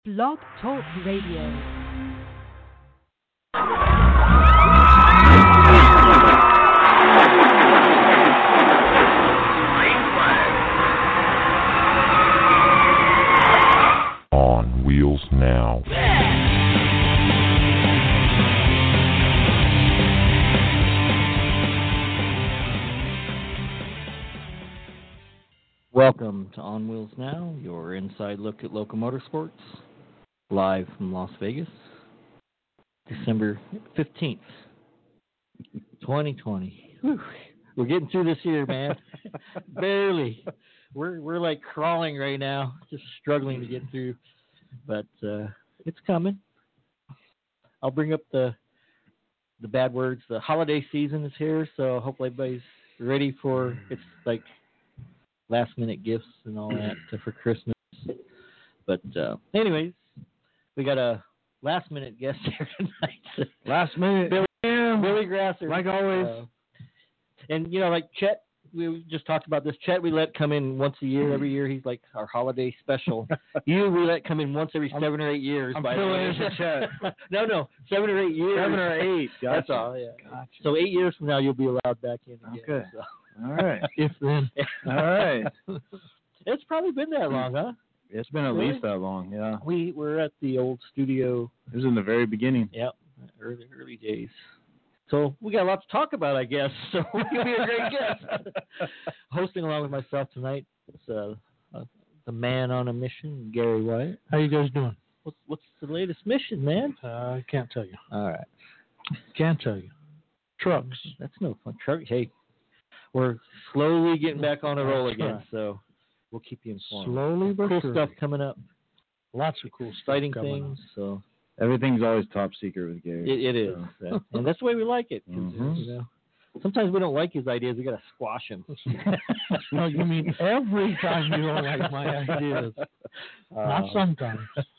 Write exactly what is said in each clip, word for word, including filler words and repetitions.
Blog Talk Radio. On Wheels Now. Welcome to On Wheels Now, your inside look at local motorsports, live from Las Vegas, December fifteenth, twenty twenty. Whew. We're getting through this year, man. Barely. We're we're like crawling right now, just struggling to get through, but uh, it's coming. I'll bring up the the bad words. The holiday season is here, so hopefully everybody's ready for it's like last minute gifts and all that to, for Christmas. But uh, anyways, we got a last minute guest here tonight. Last minute, Billy, yeah, Billy Grasser, like always. Uh, and you know, like Chet, we just talked about this. Chet, we let come in once a year. Every year, he's like our holiday special. You, we let come in once every seven or eight years. I'm by filling the in for Chet. no, no, seven or eight years. Seven or eight. Gotcha. That's all. Yeah. Gotcha. So eight years from now, you'll be allowed back in again. Okay. So. All right. If then. All right. It's probably been that long, huh? It's been at Really? least that long, yeah. We were at the old studio. It was in the very beginning. Yep, early early days. So we got a lot to talk about, I guess. So you'll be a great guest. Hosting along with myself tonight is uh, uh, the man on a mission, Gary White. How you guys doing? What's what's the latest mission, man? Uh, I can't tell you. All right, Can't tell you. Trucks. that's no fun. Truck. Hey, we're slowly getting back on the roll That's again, right. so we'll keep you informed. Slowly but Cool surely. stuff coming up. Lots of cool Exciting stuff coming things. So Everything's always top secret with Gary. it, it is, So. yeah. And that's the way we like it. 'Cause, Mhm. You know, sometimes we don't like his ideas. We got to squash him. No, you mean every time you don't like my ideas. Not Uh, sometimes.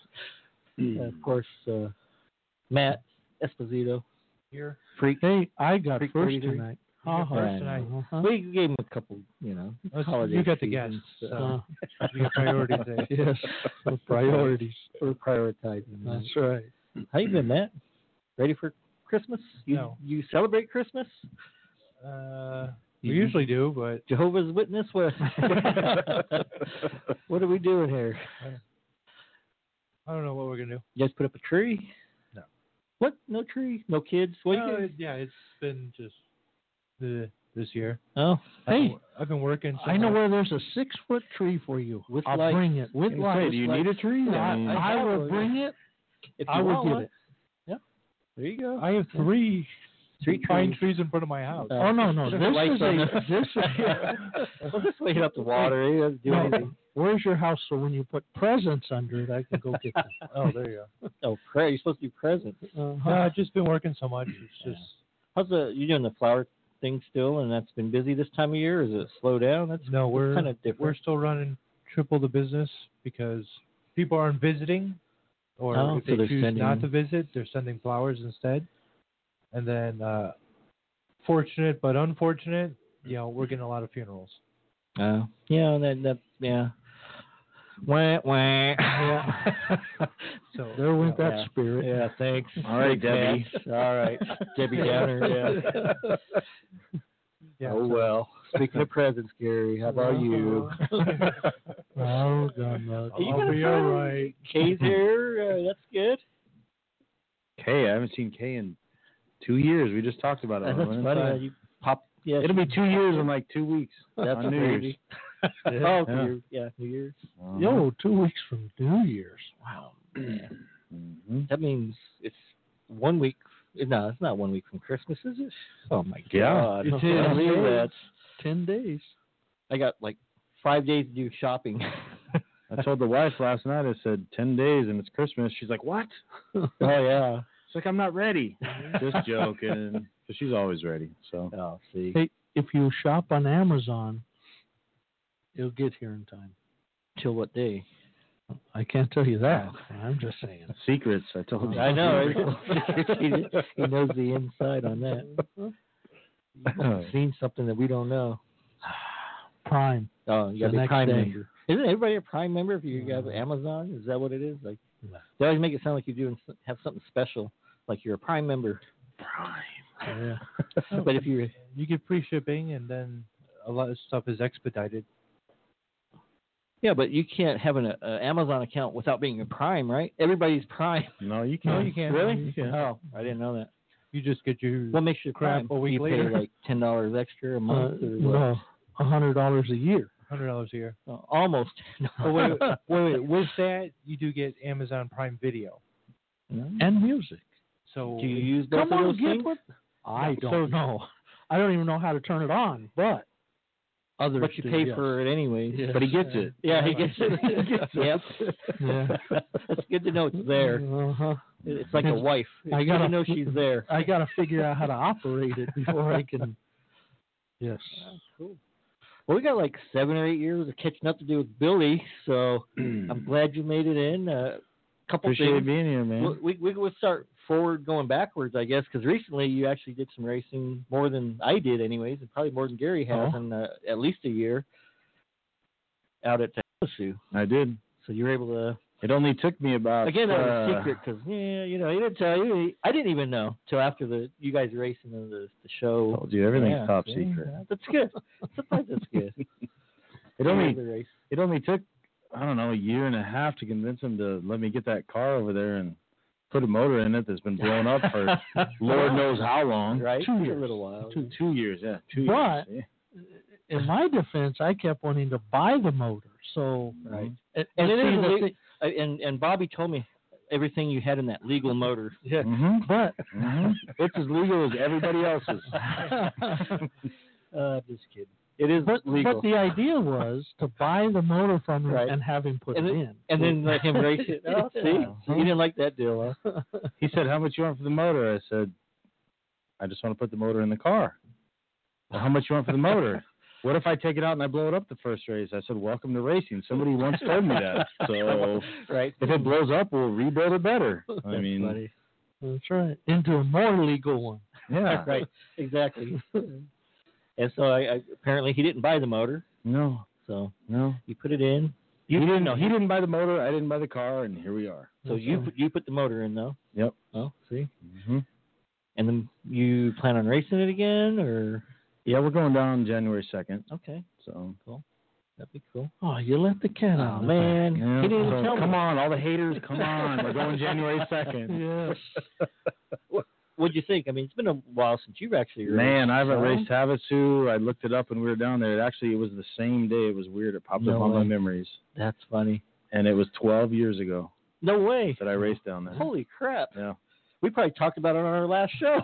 and of course, uh, Matt Esposito Here. Freak. Hey, I got Freak first forty-three. tonight. I Uh-huh. know. Uh-huh. We gave him a couple, you know, Let's- holiday you got the seasons, guests, so so you got priorities there. Yes, the priorities. we're prioritizing. that. That's right. How you been, Matt? Ready for Christmas? You, No. you celebrate Christmas? Uh, we You- usually do, but Jehovah's Witness? What? What are we doing here? I don't know what we're gonna do. You guys put up a tree? No. What? No tree? No kids? What No, you guys? it- yeah, it's been just the this year. Oh, I've been, hey, I've been working. so I know hard. where there's a six foot tree for you. With I'll lights. bring it with I was gonna lights. say, do you need a tree? I, I mean, I have will one. bring it. if I you will want get one. it. There you go. I have three Three pine trees. trees in front of my house. Uh, Oh no no! There's This lights is on a the- this is. Well, just wait up the water. He doesn't do No. anything. Where's your house? So when you put presents under it, I can go get them. Oh, there you go. Oh, prayer. You're supposed to do presents. No, I've just been working so much. It's just How's the you doing the flower thing still? And that's been busy this time of year. Or is it slow down? That's no, we're kind of different. we're still running triple the business because people aren't visiting, or Oh, if so they they're choose sending- not to visit, they're sending flowers instead. And then, uh, fortunate but unfortunate, you know, we're getting a lot of funerals. Oh, yeah, that that yeah. Wah, wah. Yeah. So There went that Yeah. spirit. Yeah, thanks. All right, Thanks, Debbie. Matt. All right, Debbie Downer. Yeah. yeah, Oh so- well. Speaking of presents, Gary, how about you? Oh God, no. You I'll got a be friend? all right. Kay's here. Uh, that's good. Kay, I haven't seen Kay in two years. We just talked about it. That's on the funny. inside. how You pop. Yeah, It'll be two years in like two weeks. That's on New crazy. Year's. Oh, Yeah. New Year's. Yeah, New Year's. Uh-huh. Yo, two weeks from New Year's. Wow. Man. Mhm. That means it's one week. No, it's not one week from Christmas, is it? Oh my Yeah, God! it I is. can't believe that. Ten days. I got like five days to do shopping. I told the wife last night, I said, ten days and it's Christmas. She's like, what? Oh yeah. She's like, I'm not ready. Just joking. But she's always ready. So Oh, see. Hey, if you shop on Amazon, it'll get here in time. Till what day? I can't tell you that. I'm just saying. secrets, I told you. I know. he, he knows the inside on that. He's seen something that we don't know. Prime. Oh, you The got to be a next Prime day. member. Isn't everybody a Prime member if you have Amazon? Is that what it is? Like They always make it sound like you're doing have something special, like you're a Prime member. Yeah. But if you're You get free shipping, and then a lot of stuff is expedited. yeah, but you can't have an uh, Amazon account without being a Prime, right? Everybody's Prime. No, you No, can't. you can't. Really? You can't. Oh, I didn't know that. You just get your What makes you crap Prime? a week you later. pay like ten dollars extra a Uh, month, or what? no, a hundred dollars a year. hundred dollars a year. Oh, almost. Oh, wait, wait, wait, wait. With that, you do get Amazon Prime Video. And music. So Do you use both Come of on, those get things? what? I So- don't know. I don't even know how to turn it on, but others But you do, pay yes. for it anyways. Yes. But he gets it. Yeah, he gets it. He gets it. Yep. Yeah. It's good to know it's there. Uh-huh. It's like a wife. It's I good gotta to know she's there. I got to figure out how to operate it before I can. Yes. Cool. Well, we got like seven or eight years of catching up to do with Billy, so I'm glad you made it in. A uh, couple Appreciate things. being here, man. We'll- We we will start forward going backwards, I guess, because recently you actually did some racing more than I did, anyways, and probably more than Gary has Oh. in uh, at least a year out at Havasu. I did. So you were able to. It only took me about Again, that was uh, a secret because yeah, you know, he didn't tell you. I didn't even know till after the you guys were racing in the the show. Told you everything's Yeah, top yeah, secret. That's good. Sometimes that's good. It only The race. it only took I don't know a year and a half to convince him to let me get that car over there and put a motor in it that's been blown up for Lord knows how long. Right, Two For years. a little while. Two two years, yeah, two But- years. In my defense, I kept wanting to buy the motor, so Right. and, And it see, is the a le- thing- Uh, and and Bobby told me everything you had in that legal motor. yeah, hmm but hmm It's as legal as everybody else's. Uh, just kidding. It is but legal. but the idea was to buy the motor from him Right. and have him put and, it then, in, and then let him race it. Oh, see, Yeah. so you didn't like that deal, huh? He said, "How much you want for the motor?" I said, "I just want to put the motor in the car." Well, how much you want for the motor? What if I take it out and I blow it up the first race? I said, "Welcome to racing." Somebody once told me that. So right. if it blows up, we'll rebuild it better. I That's mean, funny. That's right, into a more legal one. yeah, right. Exactly. And so I, I apparently he didn't buy the motor, no, so no. you put it in. He You didn't. know He didn't buy the motor. I didn't buy the car, and here we are. So you put, you put the motor in though. Yep. Oh, see. hmm And then you plan on racing it again, or Yeah, we're going down January second. okay, So that'd be cool. Oh, you let the cat Oh out. of the man, yeah. he didn't So even tell come me. on, all the haters, come on. We're going January second. bag. Yes. What'd you think? I mean, it's been a while since you've actually raced. Man, I haven't so- raced Havasu. I looked it up when we were down there. It actually, it was the same day. It was weird. It popped No up on my way. memories. That's funny. And it was twelve years ago No way. that I raced down there. Holy crap. Yeah. We probably talked about it on our last show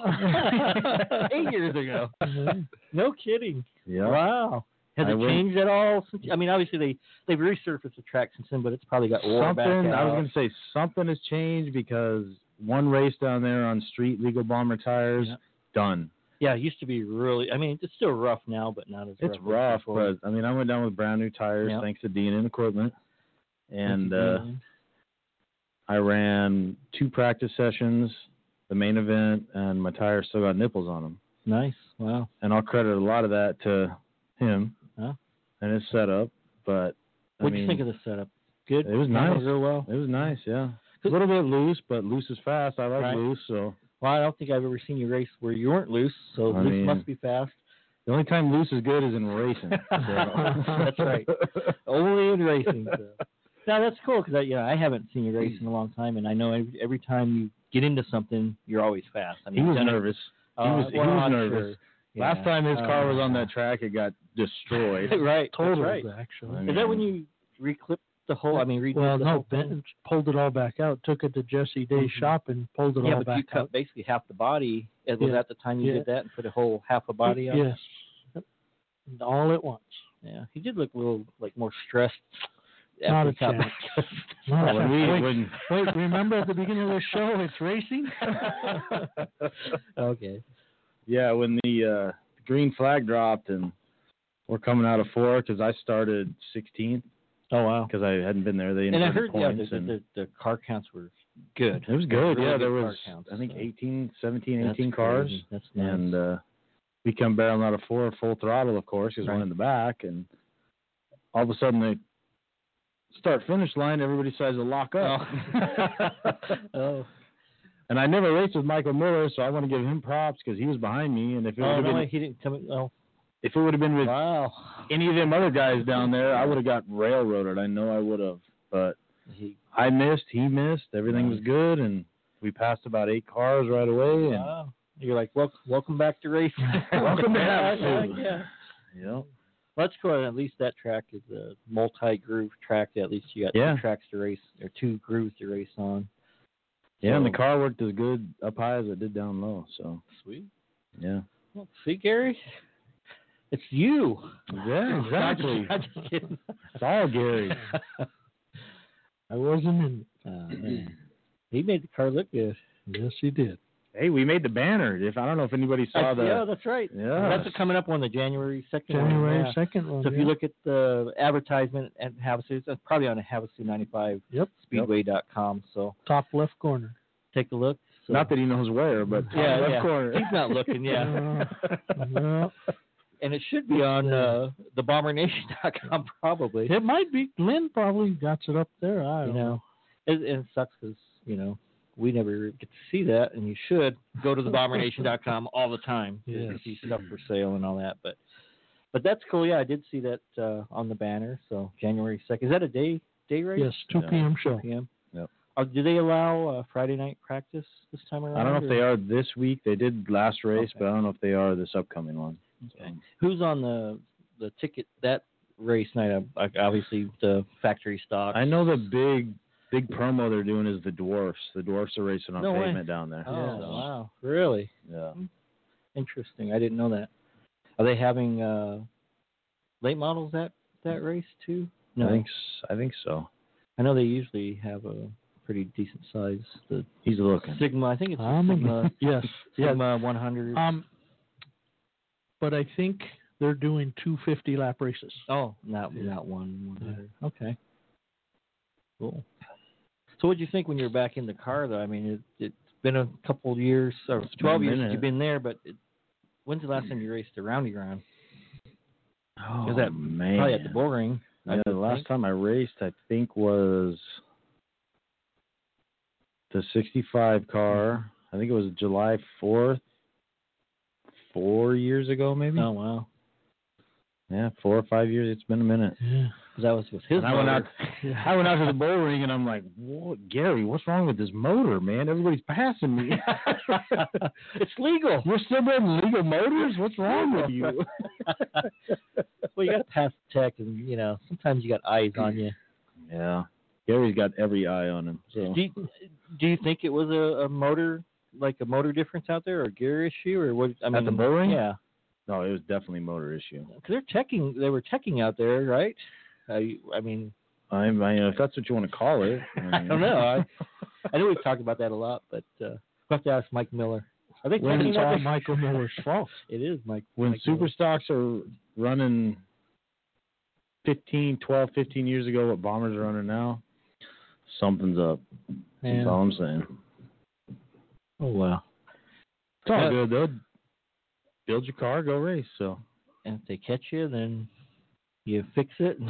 eight years ago. No kidding. Yeah. Wow. Has I it went- changed at all? Since, I mean, obviously they they've resurfaced the track since then, but it's probably got wore back Something, I was out. going to say something has changed because one race down there on street legal bomber tires, Yeah. done. Yeah, it used to be really. I mean, it's still rough now, but not as It's rough. as rough, before. but I mean, I went down with brand new tires Yeah. thanks to D and N Equipment. And Thank you, uh, Dan. I ran two practice sessions, the main event, and my tires still got nipples on them. Nice. Wow. And I'll credit a lot of that to him Huh? and his setup. But I What do mean, you think of the setup? Good. It was Handled nice. real well. It was nice, yeah. A little bit loose, but loose is fast. I like Right. loose, so Well, I don't think I've ever seen you race where you weren't loose, so I loose mean- must be fast. the only time loose is good is in racing. So. That's right. Only in racing. So. No, that's cool because I, you know, I haven't seen you race in a long time, and I know every, every time you get into something, you're always fast. I mean, He was you've done it- nervous. He Uh, was, he well, was I'm nervous. sure. Last Yeah. time his car was on Uh, that track, it got destroyed. right. Totaled, That's right. actually. I Is that when mean- you reclipped the whole? I mean, redid Well, the no, whole thing? Ben pulled it all back out, took it to Jesse Day's Mhm. shop and pulled it Yeah, all but you back cut out. basically half the body. It was Yeah. at the time you Yeah. did that and put a whole half a body on. Yes. All at once. Yeah, he did look a little like more stressed. Not after a he got chance. back. Not a when we, chance. when, Wait, remember at the beginning of the show, it's racing? Okay. yeah, when the uh, green flag dropped and we're coming out of four because I started sixteenth Oh wow. because I hadn't been there. They And I inverted heard yeah, the, points. and the, the car counts were good. it was good. Really yeah, there good car was counts, I think so. eighteen, seventeen, That's eighteen cars. crazy. That's nice. And uh, we come barreling out of four full throttle, of course, because Right. one in the back. And all of a sudden, they start finish line, everybody decides to lock up. Oh. oh. And I never raced with Michael Miller, so I want to give him props because he was behind me. And if it would Oh, have no, been, he didn't come. Oh, if it would have been with wow. any of them other guys down there, I would have got railroaded. I know I would have. But He, I missed. He missed. Everything was good, and we passed about eight cars right away. And wow. You're like, well, welcome back to racing. Welcome back. yeah, yeah. Yep. Let's go ahead. At least that track is a multi-groove track. At least you got Yeah. two tracks to race, or two grooves to race on. Yeah, and the So- car worked as good up high as it did down low. So Sweet. yeah. Well, see, Gary, it's you. Yeah, exactly. I'm just, I'm just kidding. It's all Gary. I wasn't in. Uh, man. He made the car look good. Yes, he did. Hey, we made the banner. If I don't know if anybody saw the. yeah, that's right. Yeah. That's coming up on the January second. January yeah. second one. So if yeah. you look at the advertisement at Havasu, it's probably on Havasu ninety-five Yep. speedway dot com. So Top left corner. take a look. So, Not that he knows where, but yeah, left yeah. corner. He's not looking, yeah. Uh, well, And it should be on uh, the bomber nation dot com probably. it might be. Lynn probably got it up there. I You don't know. know, it, it sucks because you know we never get to see that, and you should go to the bomber nation dot com all the time to Yes. see stuff for sale and all that. But but that's cool. Yeah, I did see that uh, on the banner. So January second. Is that a day day race? Yes, two Yeah. p.m. two show. p.m. Yep. Uh, do they allow uh, Friday night practice this time around? I don't know if or- they are this week. They did last race, Okay. but I don't know if they are this upcoming one. Okay. Who's on the the ticket that race night? Uh, like, obviously the factory stock. I know the big big promo they're doing is the dwarfs. The dwarfs are racing on No way. pavement down there. Oh Yes. wow! Really Yeah. interesting. I didn't know that. Are they having uh, late models that that race too? No, I think s- I think so. I know they usually have a pretty decent size. The He's looking. Sigma, I think it's the I'm Sigma. yes. Yeah. Sigma one hundred. Um. But I think they're doing two fifty lap races. oh, not yeah. not one one hundred. Okay. Cool. So what do you think when you're back in the car, though? I mean, it, it's been a couple of years, or been twelve a years since minute. you've been there, but it, when's the last time you raced the roundy ground? Oh Was that man. Probably at the bull ring. I Yeah, the would last think. time I raced, I think, was the sixty-five car. I think it was July fourth, four years ago, maybe. Oh wow. Yeah, four or five years. It's been a minute. Yeah. 'Cause that was with his And I went out. motor. I went out to the bull ring, and I'm like, "What, Gary? What's wrong with this motor, man? Everybody's passing me. It's legal. You're still building legal motors? What's wrong with you?" Well, you got to pass the tech, and you know sometimes you got eyes on you. Yeah, Gary's got every eye on him. So Do you, do you think it was a, a motor, like a motor difference out there, or a gear issue, or what? I mean, At the bull ring? Yeah, no, it was definitely motor issue. because they're checking. They were checking out there, right? I, I mean, I, I if that's what you want to call it. I don't know. I, I know we've talked about that a lot, but uh, we'll have to ask Mike Miller. Are they When checking it's out all there? Michael Miller's fault. It is Mike. When Mike super Miller. stocks are running fifteen, twelve, fifteen years ago, what bombers are running now, something's up. That's Yeah. all I'm saying. Oh wow. It's all Yeah. good though. Build your car, go race. So And if they catch you, then you fix it.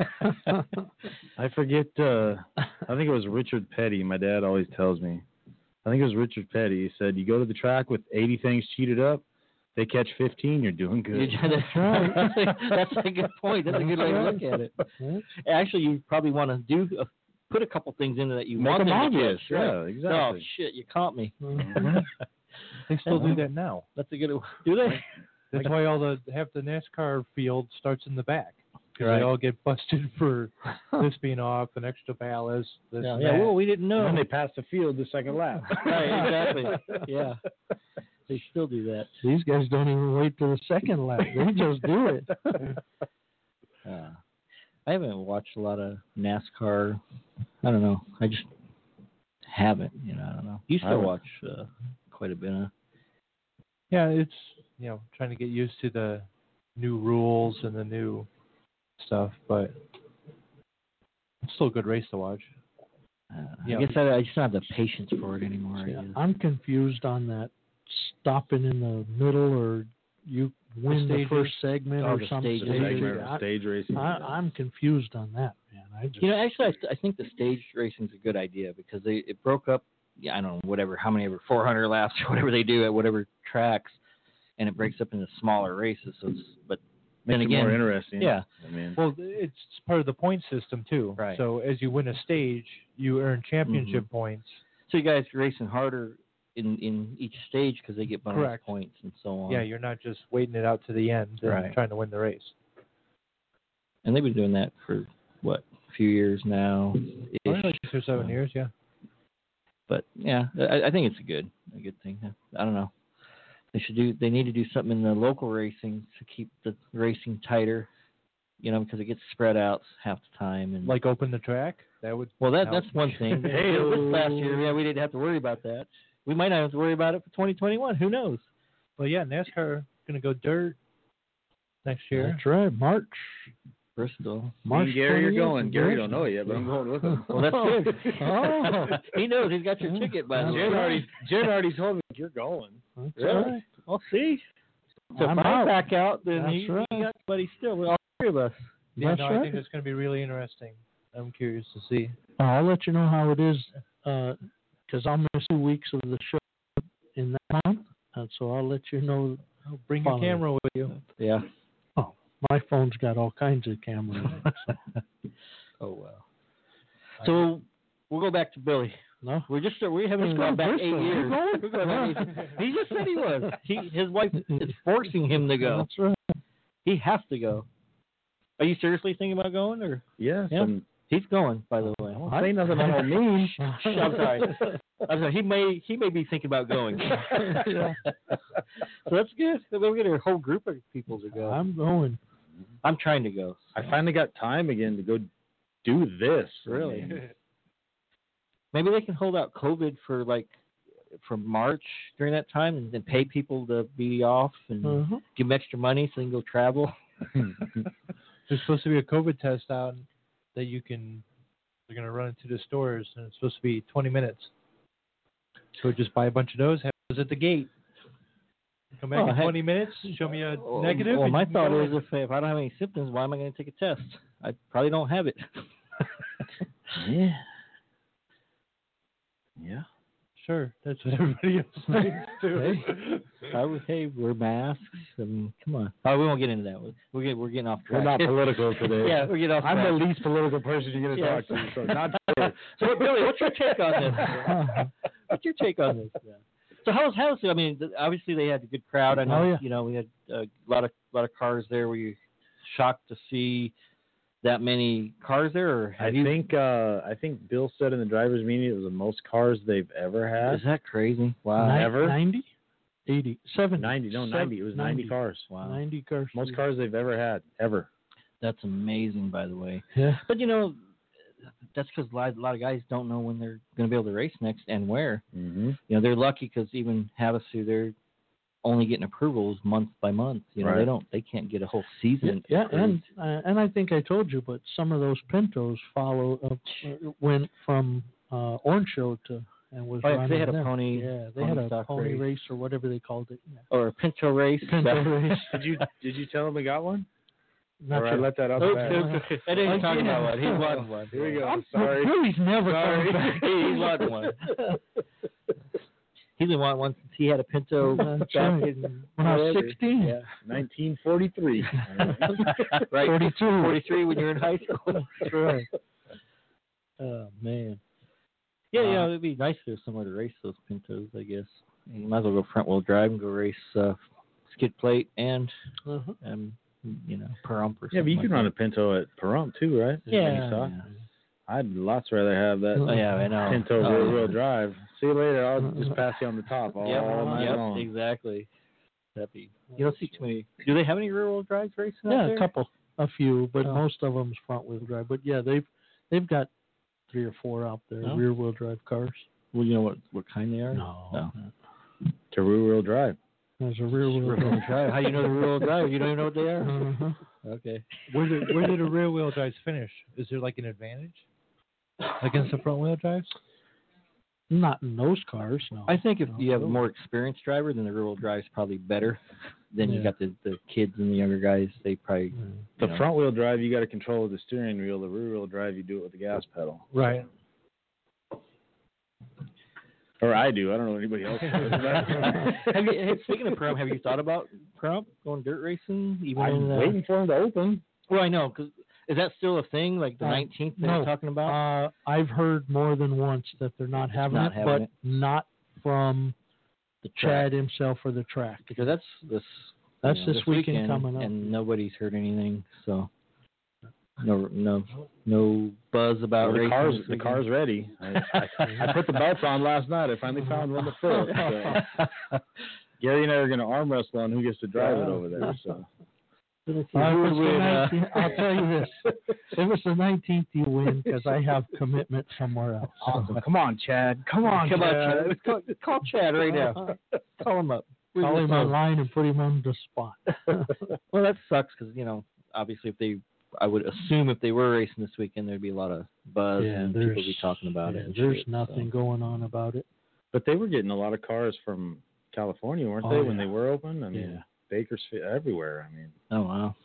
I forget. Uh, I think it was Richard Petty. My dad always tells me. I think it was Richard Petty. He said, "You go to the track with eighty things cheated up. They catch fifteen. You're doing good." You- That's right. That's a good point. That's a good way to look at it. Actually, you probably want to do uh, put a couple things in there that you Make want them them to obvious. catch, right? Yeah, Oh exactly. shit! You caught me. They still do that now. That's a good. Do they? That's why all the half the NASCAR field starts in the back. Because Right. they all get busted for this being off, an extra ballast, this Yeah. and yeah that. well, we didn't And know. then they pass the field the second lap. Right. Exactly. Yeah. They still do that. These guys don't even wait till the second lap. They just do it. Uh, I haven't watched a lot of NASCAR. I don't know. I just haven't. You know. I don't know. You I still haven't. watch uh, quite a bit. Huh? Yeah, it's, you know, trying to get used to the new rules and the new stuff, but it's still a good race to watch. Uh, Yeah. I guess I, I just don't have the patience for it anymore. I Yeah, guess. I'm confused on that stopping in the middle or you win the stages? first segment Oh, or the something. stages. The segment Stage- of stage racing. I, I'm confused on that, man. I just, You know, actually, I, th- I think the stage racing's a good idea because they it broke up. Yeah, I don't know, whatever, how many ever four hundred laps or whatever they do at whatever tracks, and it breaks up into smaller races. So, it's, but then Makes it again, more interesting. yeah, I mean, Well, it's part of the point system too. Right. So as you win a stage, you earn championship Mhm. points. so you guys are racing harder in in each stage because they get bonus Correct. points and so on. Yeah, you're not just waiting it out to the end and Right. trying to win the race. and they've been doing that for what a few years now. Oh, like six or seven years, yeah. But yeah, I, I think it's a good a good thing. I don't know. They should do. They need to do something in the local racing to keep the racing tighter. You know, because it gets spread out half the time. And Like open the track. That would. well, that help. that's one thing. Hey, this last year, yeah, we didn't have to worry about that. We might not have to worry about it for twenty twenty-one. Who knows? Well, yeah, NASCAR gonna go dirt next year. That's right. March. Bristol. me March and Gary are twentieth, going. Gary don't Bristol. know it yet, but I'm going with him. Well, that's good. Oh. He knows. He's got your ticket, by the way. Jen already, Jen already told me you're going. That's Really? right. I'll see. So I'm if I out. back out, then That's he, right. he got somebody still. Well, all three of us. Yeah, That's no, right. I think it's gonna be really interesting. I'm curious to see. I'll let you know how it is because I'll miss two weeks of the show in that month, and so I'll let you know. Oh, bring your Follow. camera with you. Yeah. Oh, my phone's got all kinds of cameras. Oh well. So we'll go back to Billy. No, We're just we haven't Let's gone go back Bristol. eight We're years. going. We're going back eight years. He just said he was. He his wife is forcing him to go. That's right. He has to go. Are you seriously thinking about going, or Yes. Yeah. And he's going? By the way, I won't say nothing I don't mean. I'm sorry. I'm sorry. He may he may be thinking about going. Yeah. So that's good. We'll get a whole group of people to go. I'm going. I'm trying to go. I finally got time again to go do this. Really? Maybe they can hold out COVID for like for March during that time, and then pay people to be off and Uh-huh. give them extra money so they can go travel. There's supposed to be a COVID test out that you can. They're gonna run into the stores, and it's supposed to be twenty minutes. So just buy a bunch of those. Have those at the gate. Come back Oh, in heck. twenty minutes. Show me a Well, negative. Well, and my you can thought go is in. if if I don't have any symptoms, why am I going to take a test? I probably don't have it. Yeah. Yeah. Sure, that's what everybody else thinks too. I would say wear masks. I mean, come on. Oh, we won't get into that. We're we're getting, we're getting off We're track. not political today. Yeah, we're getting off I'm track. the least political person you're going to Yes. talk to, so not today. So, Billy, what's your take on this? What's your take on this? Yeah. So, how was how's it? I mean, th- obviously they had a good crowd. I know. Oh, yeah. You know, we had a lot of lot of cars there. Were you shocked to see that many cars there? Or I have you, think uh, I think Bill said in the drivers' meeting it was the most cars they've ever had. is that crazy? Wow. Ni- ever? ninety? eighty? seventy? ninety, no, Seven- ninety. It was ninety, cars. Wow. ninety cars. Most cars they've ever had, ever. That's amazing, by the way. Yeah. But you know, that's because a lot, a lot of guys don't know when they're going to be able to race next and where. Mm-hmm. You know, they're lucky because even Havasu, they're only getting approvals month by month. You know, Right. they don't, they can't get a whole season. Yeah, approved. and uh, and I think I told you, but some of those Pintos follow uh, went from uh, Orange Show to and was Oh, yeah, 'cause running they had a there. pony- Yeah, they pony had a stock pony race. race. or whatever they called it. Yeah. or a Pinto race. Pinto race. Did you did you tell him we got one? Not or I yet. let that out Oops, the oops, oops. I didn't talk about one. He won one. Here we go. I'm Sorry. Billy's never Sorry. coming back. He won one. He didn't want one since he had a Pinto That's back right. in When I was whatever. sixteen. Yeah. nineteen forty-three. Right. forty-two. forty-three when you were in high school. That's right. Oh man. Yeah, yeah, it'd be nice if there's somewhere to race those Pintos, I guess. You might as well go front wheel drive and go race uh, skid plate and, Uh-huh. um, you know, Pahrump or something. Yeah, but you like can that. run a Pinto at Pahrump too, right? Yeah, Saw? yeah. I'd lots rather have that Oh, yeah, I know. Pinto Oh, rear yeah. wheel drive. See you later. I'll just pass you on the top all Yep, night yep, long. exactly. That'd be. You don't see too many. Do they have any rear wheel drives racing out Yeah, there? a couple, a few, but Oh. most of them's front wheel drive. But yeah, they've they've got three or four out there, Oh. rear wheel drive cars. Well, you know what, what kind they are? No. No. To rear wheel drive. There's a rear wheel Rear wheel drive. drive. How do you know the rear wheel drive? You don't even know what they are? Uh-huh. Okay. Where did where did the rear wheel drives finish? Is there like an advantage against the front wheel drives? Not in those cars, no. I think if No. you have a more experienced driver, then the rear wheel drive is probably better then you Yeah. got the, the kids and the younger guys. They probably The you know. front wheel drive, you got to control with the steering wheel. The rear wheel drive, you do it with the gas pedal. Right. Or I do. I don't know anybody else does. have you, hey, speaking of Pahrump, have you thought about Pahrump going dirt racing? Even I'm in, uh, waiting for him to open. Well, I know, because is that still a thing? Like the Uh, nineteenth they no. were talking about? Uh, I've heard more than once that they're not having not it, having but it. not from the track. Chad himself or the track. Because that's this. That's you know, this weekend coming up. and nobody's heard anything. So no, no, no buzz about Well, the racing. car's this the weekend. car's ready. I, I, I put the belts on last night. I finally found one to fit. So. Gary and I are going to arm wrestle on who gets to drive it over there. So. Uh, if it's Who the would win, uh, nineteenth, I'll tell you this: if it's the nineteenth, you win because I have commitment somewhere else. Awesome. Come on, Chad. Come on, Come Chad. on, Chad. Call, call Chad right now. Call him up. Where's Call your him phone? online and put him on the spot. Well, that sucks because you know, obviously, if they, I would assume if they were racing this weekend, there'd be a lot of buzz Yeah, and people there's- be talking about Yeah, it. and there's shit, nothing so. going on about it. But they were getting a lot of cars from California, weren't Oh, they, when yeah. they were open? I mean, Yeah. Bakersfield, everywhere. I mean, Oh wow.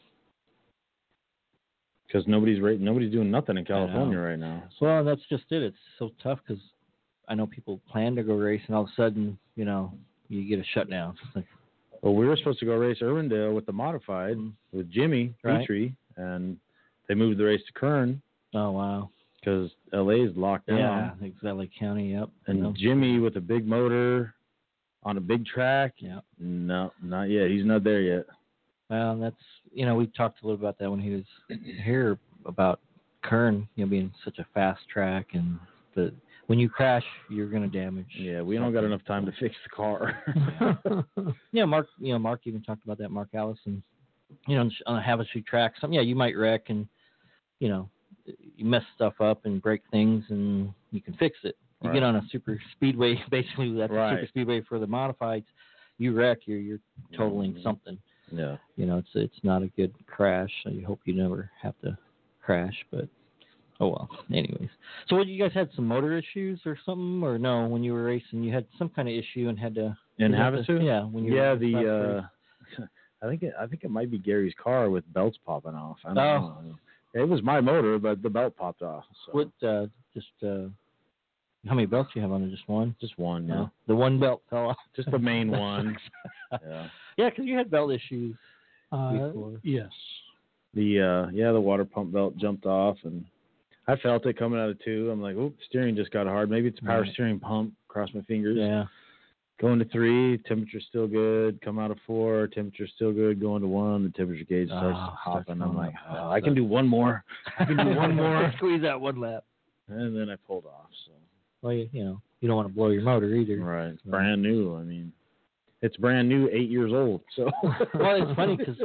because nobody's ra- nobody's doing nothing in I know. California right now. Well, that's just it. It's so tough because I know people plan to go race, and all of a sudden, you know, you get a shutdown. It's like, Well, we were supposed to go race Irwindale with the modified with Jimmy Right. Petrie, and they moved the race to Kern oh wow. because L A's locked down. Yeah, I think L A County. Yep. And you know. Jimmy with a big motor on a big track. Yeah. No, not yet. He's not there yet. Well, that's you know we talked a little about that when he was here about Kern, you know, being such a fast track, and the when you crash, you're going to damage. Yeah, we don't got enough time to fix the car. Yeah, Mark. You know, Mark even talked about that. Mark Allison. You know, on a Havasu track, some yeah, you might wreck and you know you mess stuff up and break things, and you can fix it. You Right. get on a super speedway, basically that's a Right. super speedway for the modifieds. You wreck, you're you're totaling Mhm. something. Yeah. You know, it's it's not a good crash. So you hope you never have to crash, but oh well. Anyways, so what, you guys had some motor issues or something, or no? When you were racing, you had some kind of issue and had to. In you had to- Havasu? Yeah. When you Yeah, were the last uh, I think it, I think it might be Gary's car with belts popping off. I don't Oh. know. It was my motor, but the belt popped off. So. What? Uh, just uh, how many belts you have on there? Just one. Just one, yeah. No. The one belt fell off. Just the main That one. sucks. Yeah. Yeah, because you had belt issues. Uh, Before. yes. The uh, yeah, the water pump belt jumped off, and I felt it coming out of two. I'm like, oop, steering just got hard. Maybe it's a power Right. steering pump. Cross my fingers. Yeah. Going to three, temperature's still good. Come out of four, temperature's still good. Going to one, the temperature gauge starts Oh, hopping. starts I'm going like, up. oh, I can do one more. I can do one more. Squeeze that one lap. And then I pulled off. So Well, you, you know, you don't want to blow your motor either. right, it's So- brand new. I mean, it's brand new, eight years old. So Well, it's funny because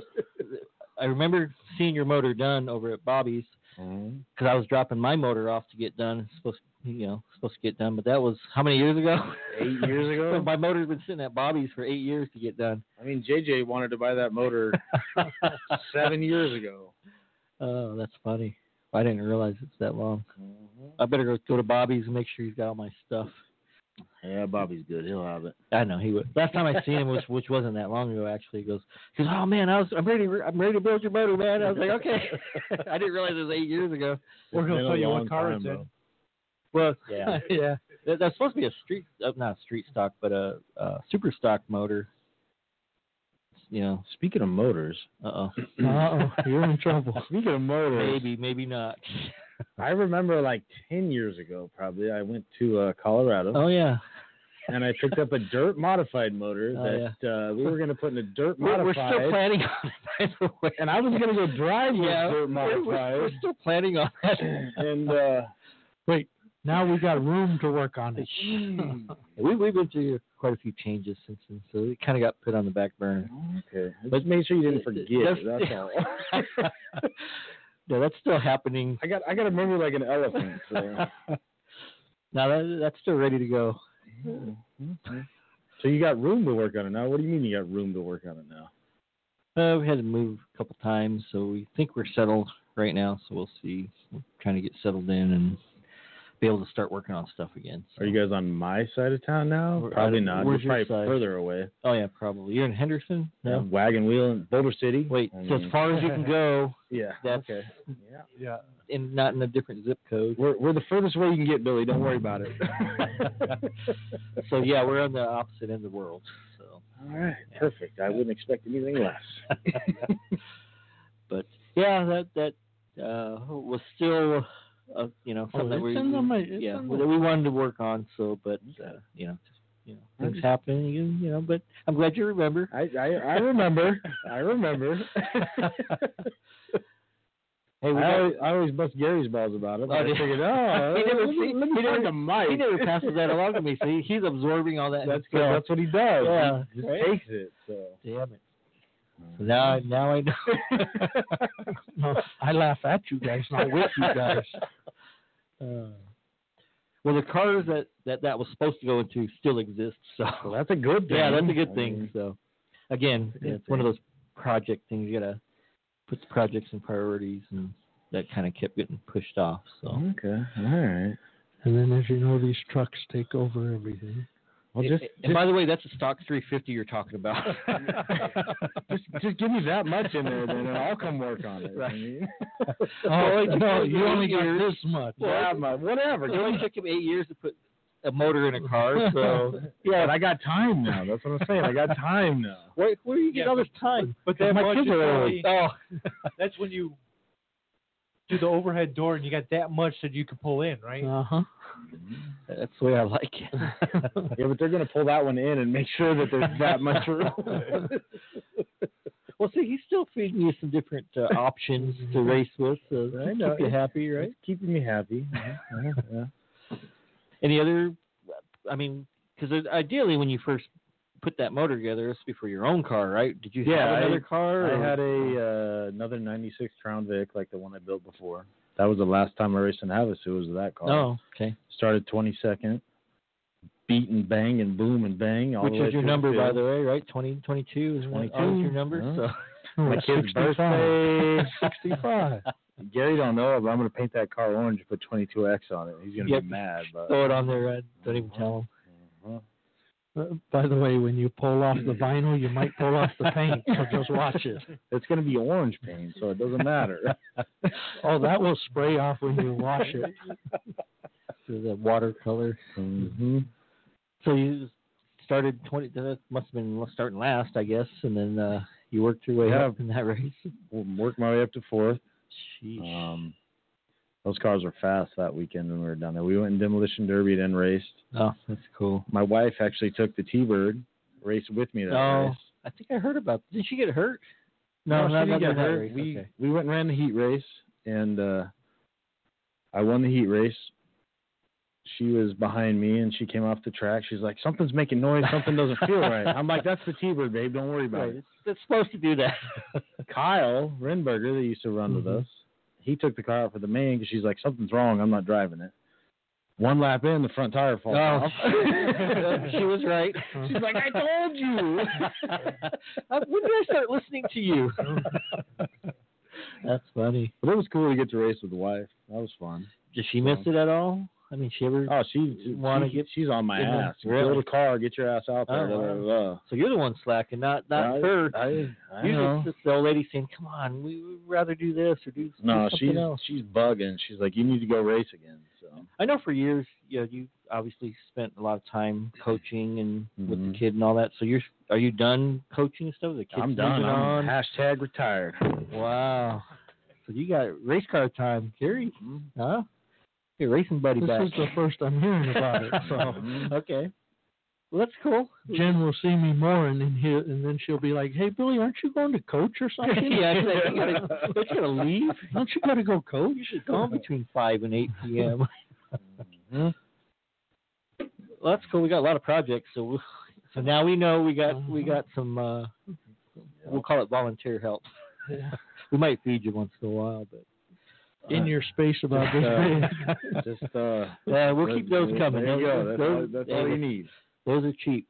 I remember seeing your motor done over at Bobby's Mhm. because I was dropping my motor off to get done. It's supposed to, you know, supposed to get done, but that was how many years ago? Eight years ago? So my motor's been sitting at Bobby's for eight years to get done. I mean, J J wanted to buy that motor seven years ago. Oh, that's funny. I didn't realize it's that long. Mm-hmm. I better go go to Bobby's and make sure he's got all my stuff. Yeah, Bobby's good. He'll have it. I know he would. Last time I seen him, which which wasn't that long ago, actually, he goes, he goes, oh man, I was I'm ready, I'm ready to build your motor, man. I was like, okay. I didn't realize it was eight years ago. We're It's gonna been tell a you long what car time, it's though. in. Well, yeah, Yeah. that, that's supposed to be a street, uh, not a street stock, but a, a super stock motor. You know, Speaking of motors, uh oh, Uh-oh, you're in trouble. speaking of motors, maybe, maybe not. I remember like ten years ago, probably, I went to uh, Colorado Oh yeah, and I picked up a dirt modified motor Oh, that uh, we were going to put in a dirt we're, we're modified. still planning on it. By the way. And I was going to go drive this yeah, dirt we're, we're, modified. we're still planning on that. and uh, Wait, now we got room to work on it. we we've been through quite a few changes since then, so it kind of got put on the back burner. okay, but make sure you didn't forget. That's- That's all. No, that's still happening. I got I got to remember like an elephant. So. Now that, that's still ready to go. So you got room to work on it now. What do you mean you got room to work on it now? Uh, we had to move a couple times, so we think we're settled right now. So we'll see. We're trying to get settled in, and be able to start working on stuff again. So. Are you guys on my side of town now? We're- Probably uh, not. where's You're your probably side? further away. Oh yeah, probably. You're in Henderson? Yeah. No. Wagon Wheel in Boulder City. Wait, I so as mean- far as you can go, Yeah. that's Okay. Yeah. Yeah. in not in a different zip code. We're we're the furthest way you can get, Billy. Don't worry about it. So yeah, we're on the opposite end of the world. So, All right. Perfect. I wouldn't expect anything less. but yeah, that that uh, was still, uh, you know, something that it's we, in the ma- it's yeah, in that the- we wanted to work on. So, but uh, you know, just, you know, things happen. You, you know, but I'm glad you remember. I, I I remember. I remember. Hey, we I, got, always, I always bust Gary's balls about it. But Oh, I did- figured, oh, He never- let me, let me he find never- the mic. he never passes that along to me. See, he's absorbing all that. That's himself. good. That's what he does. Yeah, He just right? takes it. So. Damn it. So now, now I know. No, I laugh at you guys, not with you guys. Uh, well, the cars that, that that was supposed to go into still exist. So Well, that's a good thing. yeah, that's a good I thing. mean, So again, a good it's one of thing. those project things. You gotta put the projects in priorities, and that kind of kept getting pushed off. So Okay. All right. And then, as you know, these trucks take over everything. Well, and, just and just, by the way, that's a stock three fifty you're talking about. just just give me that much in there, then, and I'll come work on it. I Right. mean, Oh, it no, took you eight only got years. this much. yeah, my, whatever. It Give only me- took him eight years to put a motor in a car. So yeah, but I got time now. That's what I'm saying. I got time now. where where do you get Yeah, all this time? But that My much kids is are only, Oh, that's when you do the overhead door and you got that much that you can pull in, right? Uh-huh. that's the way I like it. Yeah, but they're gonna pull that one in and make sure that there's that much room. Well, see, he's still feeding you some different uh, options to race with, so I keep know. you happy, right? It's keeping me happy. Uh-huh, yeah. Any other? I mean, because ideally, when you first put that motor together, it's before your own car, right? Did you Yeah, have I- another car? I or- had a uh, another ninety-six Crown Vic, like the one I built before. That was the last time I raced in Havasu. Was that car? Oh, okay. Started twenty-second, beat and bang and boom and bang. All Which the way is your through number, by field. the way, right? Twenty twenty-two is twenty-two. always your number. Huh? So My kid's sixty-five. birthday, sixty-five. Gary don't know it, but I'm gonna paint that car orange and put twenty-two X on it. He's gonna Yep. be mad, but throw it on there. Uh, don't even tell him. Uh-huh. Uh, by the way, when you pull off the vinyl, you might pull off the paint, so just watch it. It's gonna be orange paint, so it doesn't matter. Oh, that will spray off when you wash it. So the watercolor. Mm-hmm. So you started twenty. That must have been starting last, I guess, and then uh, you worked your way Yeah. up in that race. Worked my way up to fourth. Sheesh. Um, those cars were fast that weekend when we were down there. We went in demolition derby, then raced. Oh, that's cool. My wife actually took the T-Bird, raced with me that Oh, race. I think I heard about. Did she get hurt? No, not, she didn't not get in that hurt. race. We Okay. we went and ran the heat race, and uh, I won the heat race. She was behind me, and she came off the track. She's like, "Something's making noise. Something doesn't feel right." I'm like, "That's the T-Bird, babe. Don't worry about Right. it." It's, it's supposed to do that. Kyle Renberger, that used to run with Mhm. us, he took the car out for the main because she's like, "Something's wrong. I'm not driving it." One lap in, the front tire falls Oh, off. she was right. She's like, "I told you." Uh, when did I start listening to you? That's funny. But it was cool to get to race with the wife. That was fun. Did she miss it at all? I mean, she ever? Oh, she, she Wanna she- get she's on my in the- ass. really? Build a car, get your ass out there. Oh, blah, wow. blah, blah. So you're the one slacking, not not I, her. I, I Usually know. it's just the old lady saying, "Come on, we would rather do this or do, No, do something she's else." she's bugging. She's like, "You need to go race again." So I know for years, you know, you obviously spent a lot of time coaching and with Mhm. the kid and all that. So you're are you done coaching and stuff? The kid's I'm done. moving I'm on. hashtag retired. Wow. So you got race car time, Gary? Huh? Your racing buddy This back. is the first I'm hearing about it. So Okay. Well, that's cool. Jen will see me more, and then he and then she'll be like, "Hey, Billy, aren't you going to coach or something?" Yeah, I said, you gotta, don't you gotta leave? Don't you got to go coach? You should go home between five and eight p.m. Mhm. Well, that's cool. We got a lot of projects, so we, so now we know we got we got some. Uh, we'll call it volunteer help. Yeah. We might feed you once in a while, but In your space about Just, this uh, big. just uh, yeah, we'll keep those there- coming. There you go. Those- That's, those- all, that's yeah, all you need. Those are cheap.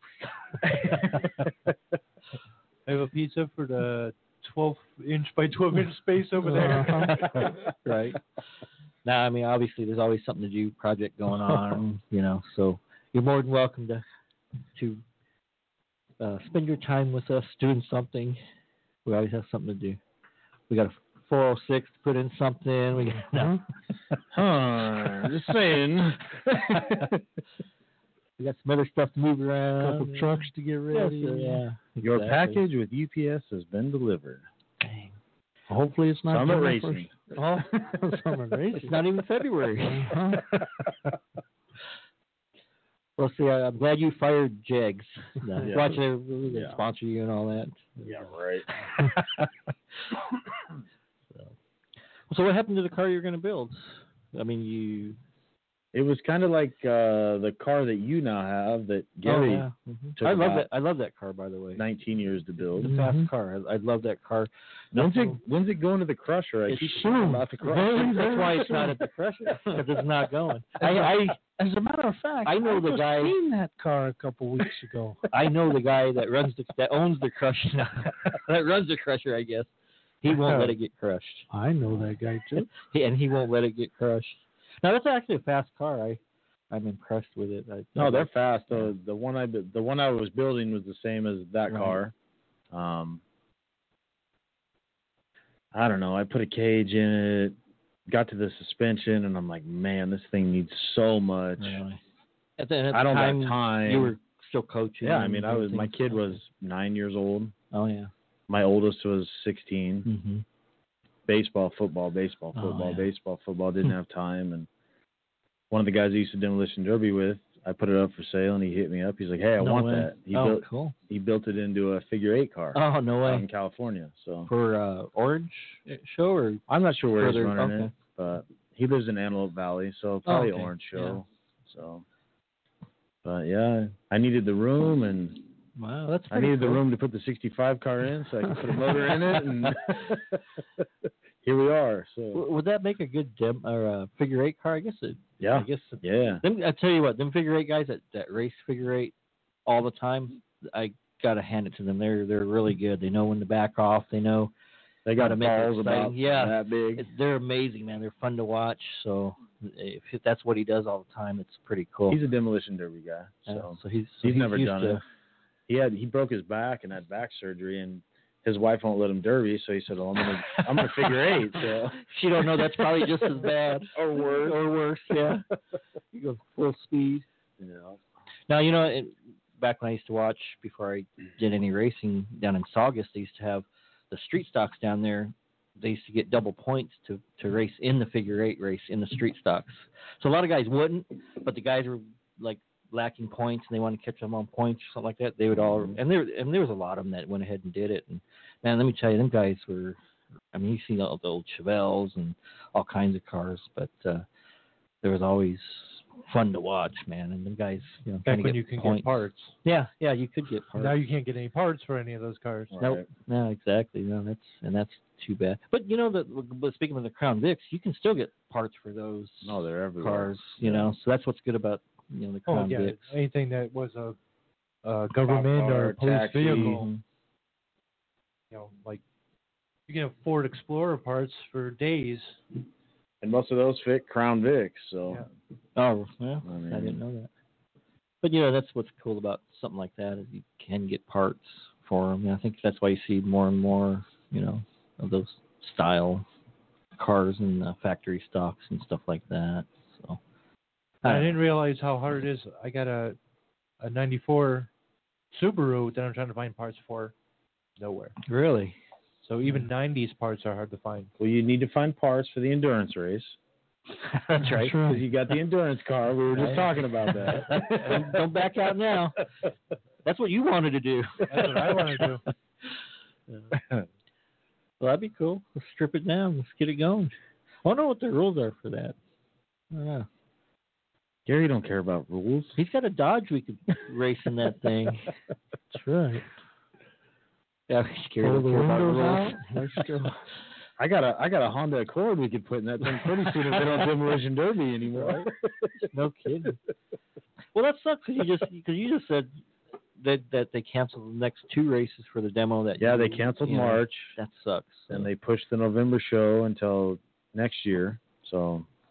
I have a pizza for the twelve inch by twelve inch space over there. Uh-huh. Right. Now, I mean, obviously, there's always something to do, project going on, you know. So you're more than welcome to to uh, spend your time with us doing something. We always have something to do. We got a four oh six to put in something. We got no. Huh? Just saying. We got some other stuff to move around. couple trucks to get ready. Yes, sir, yeah. Your exactly. package with U P S has been delivered. Dang. Hopefully it's not Summit Summer Racing. first. Oh, Summer Racing. It's not even February. Uh-huh. Well, see, I, I'm glad you fired Jegs. Uh, Yeah. Watching it, Yeah. sponsor you and all that. Yeah, right. so. so what happened to the car you're going to build? I mean, you... It was kind of like uh, the car that you now have that Gary oh, yeah. Mhm. took I love about that. I love that car, by the way. nineteen years to build. It's a fast Mhm. car. I, I love that car. When's it, Nothing- when's it going to the crusher? I It's keep soon. talking about the crusher. Very, That's very why it's soon. not at the crusher, because it's not going. I, I As a matter of fact, I know I the just guy- seen that car a couple weeks ago. I know the guy that runs the that owns the crusher that runs the crusher. I guess he won't let it get crushed. I know that guy too. He, and he won't let it get crushed. Now that's actually a fast car. I I'm impressed with it. I, No, they're fast. The the one I the one I was building was the same as that Right. car. Um, I don't know. I put a cage in it, got to the suspension, and I'm like, man, this thing needs so much. Really. At the, at the I don't time, got time. You were still coaching. yeah, I mean, I and was. My things. kid was nine years old. Oh yeah. My oldest was sixteen. Mm-hmm. Baseball, football, baseball, Oh, football, yeah. baseball, football. Didn't have time, and one of the guys I used to demolition derby with, I put it up for sale, and he hit me up. He's like, "Hey, I no want way. that." He oh, built cool. he built it into a figure eight car Oh no out way. in California. So For uh, Orange show or I'm not sure where he's further- running okay. it, but he lives in Antelope Valley, so probably okay. Orange show. So, but yeah, I needed the room, and Wow, that's I pretty needed the cool. room to put the sixty-five car in, so I could put a motor in it, and here we are. So W- Would that make a good dem or uh, figure eight car? I guess it. yeah, I guess. It, yeah. them, I tell you what, them figure eight guys that, that race figure eight all the time, I gotta hand it to them. They're they're really good. They know when to back off. They know They got to make it balls about exciting. Yeah. that big. it, they're amazing, man. They're fun to watch. So if that's what he does all the time, it's pretty cool. He's a demolition derby guy, Yeah, so so he's so he's never used done to, it. He had he broke his back and had back surgery, and his wife won't let him derby, so he said, "Well, I'm gonna I'm gonna figure eight." So She don't know that's probably just as bad or worse. or worse. Yeah, you go full speed. Yeah. Now you know, it, back when I used to watch before I did any racing down in Saugus, they used to have the street stocks down there. They used to get double points to to race in the figure eight race in the street stocks. So a lot of guys wouldn't, but the guys were like lacking points and they wanted to catch them on points or something like that. They would all and there and there was a lot of them that went ahead and did it. And man, let me tell you, them guys were. I mean, you see all the old Chevelles and all kinds of cars, but uh, there was always fun to watch, man. And them guys, you know, Back kind of when get you can points. get parts. Yeah, yeah, you could get parts. Now you can't get any parts for any of those cars. Nope. Right. No, exactly. No, that's and that's too bad. But you know that. But speaking of the Crown Vics, you can still get parts for those No, they're everywhere. cars. You know, so that's what's good about you know the Oh Crown yeah, Vics. anything that was a, a government car, or police taxi. vehicle. Mhm. You know, like you can have Ford Explorer parts for days. And most of those fit Crown Vics, so Yeah. Oh, yeah, I mean- I didn't know that. But you know, that's what's cool about something like that is you can get parts for them. And I think that's why you see more and more, you know, of those style cars and uh, factory stocks and stuff like that. So I didn't realize how hard it is. I got a a ninety-four Subaru that I'm trying to find parts for. Nowhere. really. So even nineties parts are hard to find. well, you need to find parts for the endurance race That's right. because you got the endurance car. We were just Right. talking about that. don't, don't back out now. That's what you wanted to do. That's what I want to do. Well, that'd be cool. Let's strip it down. Let's get it going. I wonder what the rules are for that. I don't know. Gary don't care about rules. He's got a Dodge we could race in that thing. That's right. Yeah, Gary Pull don't the care about windows rules. out. Let's go. I got a I got a Honda Accord we could put in that thing pretty soon if they don't demolition derby anymore. No kidding. Well, that sucks because you just because you just said that that they canceled the next two races for the demo. That Yeah, you- they canceled you know, March That sucks. and they pushed the November show until next year. So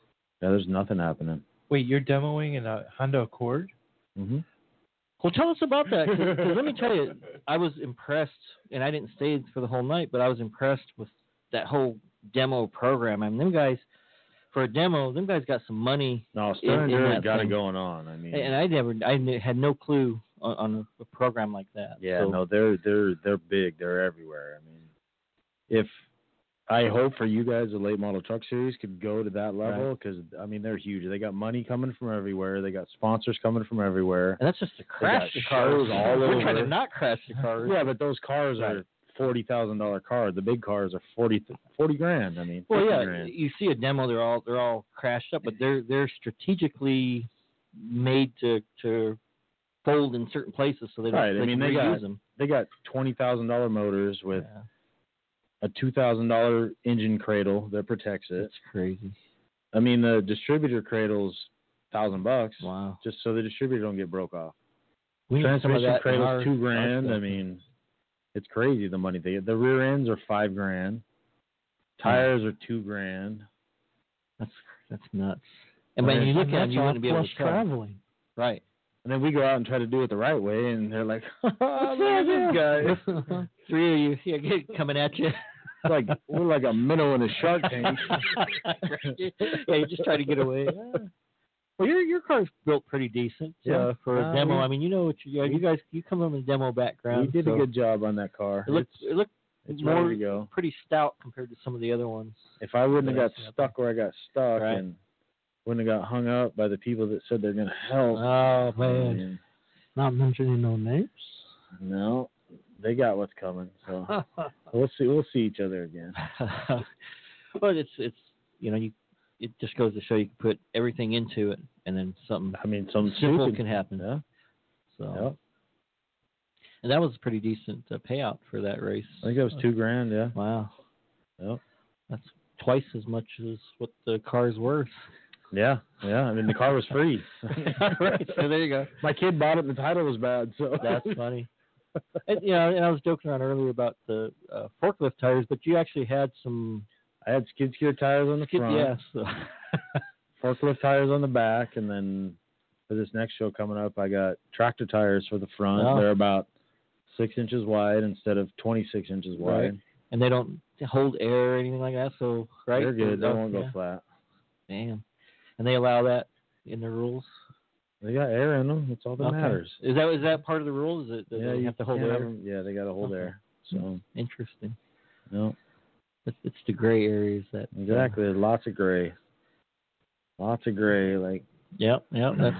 Yeah, there's nothing happening. Wait, you're demoing in a Honda Accord? Mm-hmm. Well, tell us about that. Because let me tell you, I was impressed, and I didn't stay for the whole night, but I was impressed with that whole demo program. I mean, them guys, for a demo, them guys got some money. No, Stern in, in Endurance that got thing. it going on. I mean, And I never, I kn- had no clue on, on a program like that. yeah, so, no, they're they're they're big. They're everywhere. I mean, if I hope for you guys, the late model truck series could go to that level because I mean they're huge. They got money coming from everywhere. They got sponsors coming from everywhere. And that's just to crash got the cars. shows all We're trying to over. not crash the cars. Yeah, but those cars Right. are forty thousand dollar cars. The big cars are forty forty grand. I mean, Well, fifty yeah, grand. you see a demo, they're all they're all crashed up, but they're they're strategically made to to fold in certain places so they don't Right, I they mean, can they reuse got- them. They got twenty thousand dollar motors with Yeah, a two thousand dollar engine cradle that protects it. it's crazy. I mean, the distributor cradle's thousand bucks. Wow. Just so the distributor don't get broke off. We need some of Transmission that in cradle's our- two our grand. stuff. I mean, it's crazy the money they get. The rear ends are five grand. Tires are two grand. that's that's nuts. And Right. when you look And at them, that's you all wouldn't be able plus to tell. traveling. Right. And then we go out and try to do it the right way, and they're like, "Look at this guy." Three of you, yeah, get coming at you. It's like we're like a minnow in a shark tank. Yeah, you just try to get away. Well, your your car's built pretty decent. Yeah. uh, for a Uh, demo. we- I mean, you know what you, you guys you come from a demo background. We did so a good job on that car. It looked it's it looked it's more ready to go. pretty stout compared to some of the other ones. If I wouldn't have Yeah, got that's stuck where I got stuck Right. and wouldn't have got hung up by the people that said they're going to help. Oh I man. mean, Not mentioning no names. no, they got what's coming. So we'll see. We'll see each other again. But it's it's you know you it just goes to show you can put everything into it and then something I mean, some simple stupid can happen. Yeah. So Yep. and that was a pretty decent uh, payout for that race. I think that was two grand. Yeah. Wow. Yep. That's twice as much as what the car's worth. Yeah. Yeah. I mean, the car was free. Right. So there you go. My kid bought it, and the title was bad. So That's funny. And, you know, and I was joking around earlier about the uh, forklift tires, but you actually had some I had skid steer tires on the skid, front, yeah. So. forklift tires on the back, and then for this next show coming up, I got tractor tires for the front. Oh. They're about six inches wide instead of twenty-six inches wide. Right. And they don't hold air or anything like that. So right, They're good. They Oh, won't go yeah. flat. Damn. And they allow that in the rules. They got air in them. That's all that Okay. matters. Is that is that part of the rules? Is it that Yeah, they you have to hold can't air? have 'em- Yeah, they got to hold Okay. air. So Interesting. no, It's, it's the gray areas that uh, exactly. There's lots of gray. Lots of gray. Like Yep, yep. That's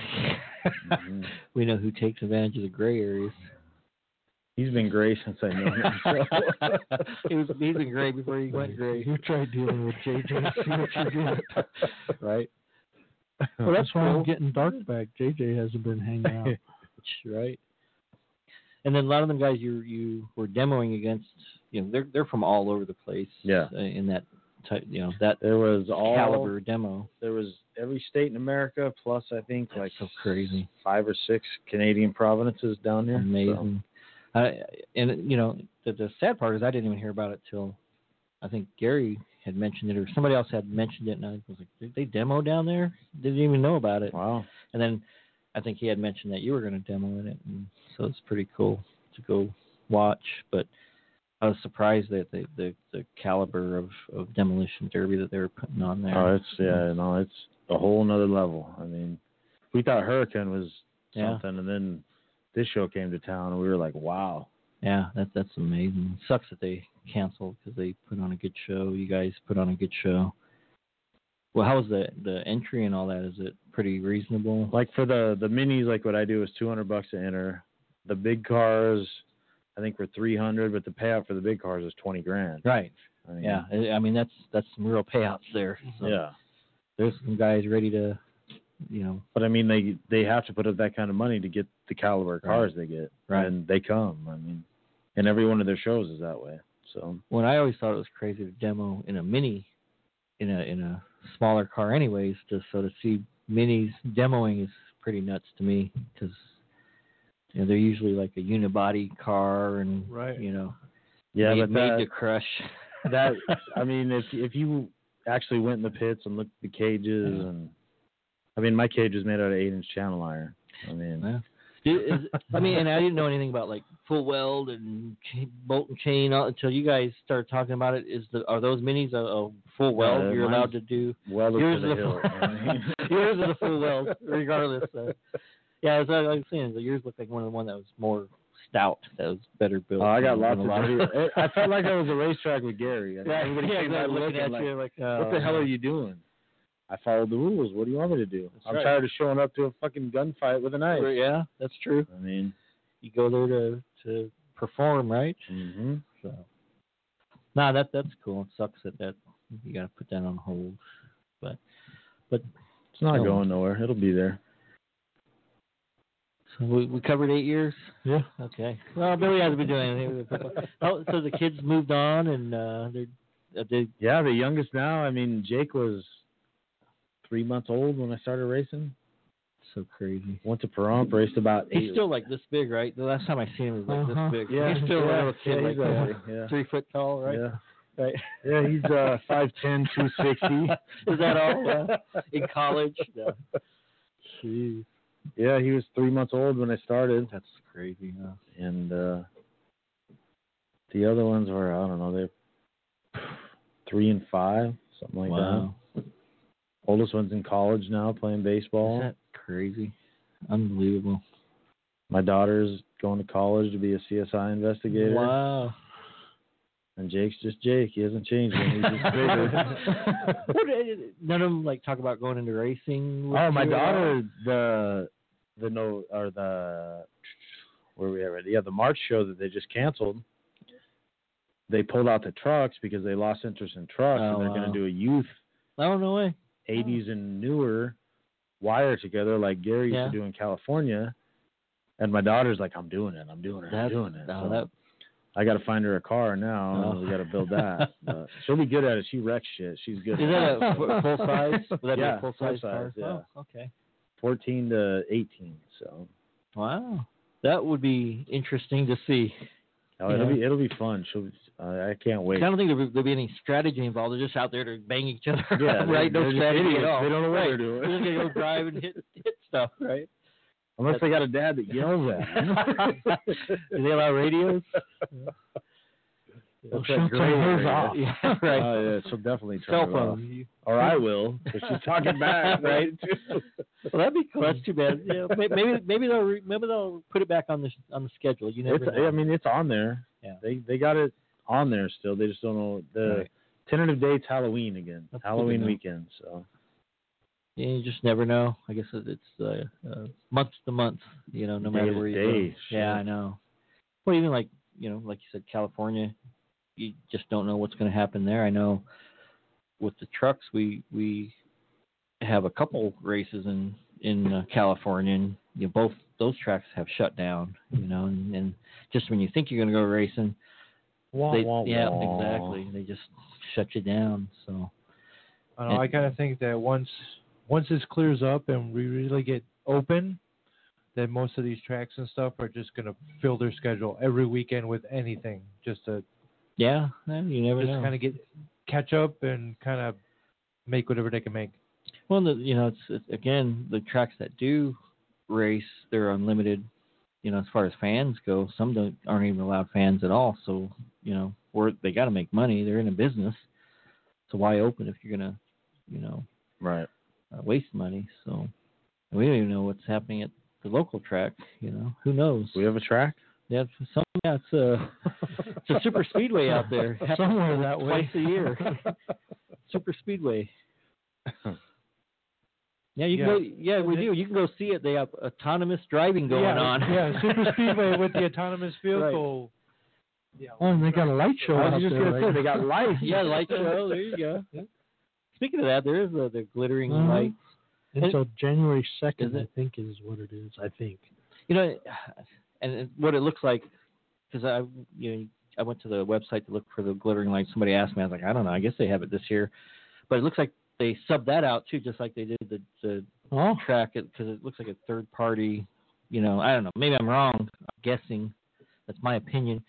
mhm. we know who takes advantage of the gray areas. he's been gray since I know him. So. he was he's been gray before he went gray. You try dealing with J J, see what you get. Right. Well, that's why cool. I'm getting dark back. J J hasn't been hanging out. Right. And then a lot of them guys you you were demoing against, you know, they're they're from all over the place. Yeah. uh, in that type, you know, that There was all caliber demo. There was every state in America, plus I think That's like so crazy. five or six Canadian provinces down here. Amazing. I, and you know, the, the sad part is I didn't even hear about it till I think Gary had mentioned it or somebody else had mentioned it, and I was like, did they demo down there? Didn't even know about it. So, wow. And then I think he had mentioned that you were going to demo in it, and so it's pretty cool to go watch. But I was surprised that the the, the caliber of, of Demolition Derby that they were putting on there. Oh, it's yeah, no, it's a whole nother level. I mean, we thought Hurricane was Yeah. something, and then this show came to town, and we were like, wow. Yeah, that that's amazing. It sucks that they canceled because they put on a good show. You guys put on a good show. Well, how was the the entry and all that? Is it pretty reasonable? Like for the the minis, like what I do is two hundred bucks to enter. The big cars, I think were three hundred, but the payout for the big cars is twenty grand. Right. I mean, Yeah. I I mean that's that's some real payouts there. So yeah. There's some guys ready to, you know. But I mean, they they have to put up that kind of money to get the caliber of cars they get, Right. and they come. I mean, and every one of their shows is that way. So When I always thought it was crazy to demo in a mini, in a in a smaller car, anyways. Just so to see minis demoing is pretty nuts to me because you know they're usually like a unibody car and Right. you know yeah, made, but made that, to crush. that I mean, if if you actually went in the pits and looked at the cages, Yeah. and I mean, my cage was made out of eight-inch channel iron. I mean, Yeah. Is, I mean, and I didn't know anything about like full weld and chain, bolt and chain all, until you guys started talking about it. Is the are those minis a, a full weld? Uh, You're mine's allowed to do. well Yours to the is a hill. full- I mean. Yours is a full weld, regardless. Uh, yeah, as I I was saying, yours looked like one of the one that was more stout, that was better built. Oh, I got than lots a of lot videos. I felt like I was a racetrack with Gary. I mean, Right, everybody yeah, came by exactly, looking looking at like, you like, what the uh, hell are you doing? I followed the rules. What do you want me to do? That's I'm right. tired of showing up to a fucking gunfight with a knife. Yeah, that's true. I mean, You go there to to perform, right? mm-hmm. So, nah, that that's cool. It sucks that that you got to put that on hold, but but It's not Oh. going nowhere. It'll be there. so we we covered eight years. Yeah. Okay. Well, Billy hasn't been doing anything. Oh, so the kids moved on and uh, they're uh, they Yeah, the youngest now. I mean, Jake was three months old when I started racing. so crazy. Went to Pahrump, raced about eight. He's still like this big, right? The last time I seen him, he was like Uh-huh. this big. Yeah, he's still yeah, a little kid, yeah, like he's okay, uh, yeah. three foot tall, right? Yeah. Right. Yeah, he's uh, five ten, two sixty. Is that all? Yeah. In college? No. Jeez. Yeah, he was three months old when I started. That's crazy, huh? And uh, the other ones were, I don't know, they're three and five, something like Wow. that. Oldest one's in college now playing baseball. Is that crazy? Unbelievable. My daughter's going to college to be a C S I investigator. Wow. And Jake's just Jake. He hasn't changed him. He's just bigger. What, none of them like talk about going into racing. with Oh, my you at all? daughter, the the no or the where we at? Yeah, the March show that they just canceled. They pulled out the trucks because they lost interest in trucks, Oh, and they're wow. going to do a youth Oh, no way. eighties and newer wire together like Gary used Yeah. to do in California. And my daughter's like, I'm doing it. I'm doing it. I'm That's, doing it. oh, So that, I got to find her a car now. Oh. And we got to build that. But she'll be good at it. She wrecks shit. She's good. is at that it. a fu- full size? Would that Yeah, be a full full size, size, car? yeah. Oh, okay. fourteen to eighteen. So Wow. That would be interesting to see. oh, it'll Yeah. be it'll be fun. She'll. Uh, I can't wait. I don't think there'll be, there'll be any strategy involved. They're just out there to bang each other. Yeah, right? they're- No they're just strategy idiots. at all. They don't know what right. they're doing. They're just gonna go drive and hit hit stuff, right? Unless they got a dad that yells at them. Do they allow radios? Well, That's she'll that turn gray hers area. off. Yeah, right. Oh, yeah, she'll definitely turn Cell it off. phone. Or I will, because she's talking back, Right. right? Well, that'd be cool. That's too bad. Yeah, may- maybe maybe they'll re- maybe they'll put it back on the on the schedule. You never It's, know. I mean, it's on there. Yeah. They they got it on there still. They just don't know the Right. tentative date's Halloween again. That's good to Halloween know. weekend. So Yeah, you just never know. I guess it- it's uh, uh, month to month. You know, no Day matter to where you day, go. Yeah, shit. I know. Well, even like you know, like you said, California, you just don't know what's going to happen there. I know with the trucks, we we have a couple races in in uh, California, and you know, both those tracks have shut down. You know, and, and just when you think you're going to go racing, wah, they, wah, yeah, wah. exactly. They just shut you down. So I don't know. I kind of think that once once this clears up and we really get open, then most of these tracks and stuff are just going to fill their schedule every weekend with anything, just to yeah, well, you never just know. kind of get catch up and kind of make whatever they can make. Well, the, you know, it's, it's again the tracks that do race, they're unlimited. You know, as far as fans go, some don't aren't even allowed fans at all. So you know, or they got to make money. They're in a business, so why open if you're gonna, you know, Right. uh, waste money? So we don't even know what's happening at the local track. You know, who knows? We have a track. Yeah, for some, yeah, it's a it's a super speedway out there. Happens Somewhere that way. twice a year. Super speedway. Yeah, you can Yeah. go. Yeah, we do. You can go see it. They have autonomous driving going yeah, on. Yeah, super speedway with the autonomous vehicle. Yeah. Oh, and they got a light show I out was just there. gonna say right? they got lights. Yeah, light show. There you go. Speaking of that, there is a, the glittering Uh-huh. lights. Until January Is second, I it? think is what it is. I think. You know, and it- what it looks like, because I, you know, I went to the website to look for the glittering lights. Somebody asked me, I was like, I don't know. I guess they have it this year, but it looks like they subbed that out too, just like they did the, the Oh, track it because it looks like a third party. You know, I don't know. Maybe I'm wrong. I'm guessing. That's my opinion.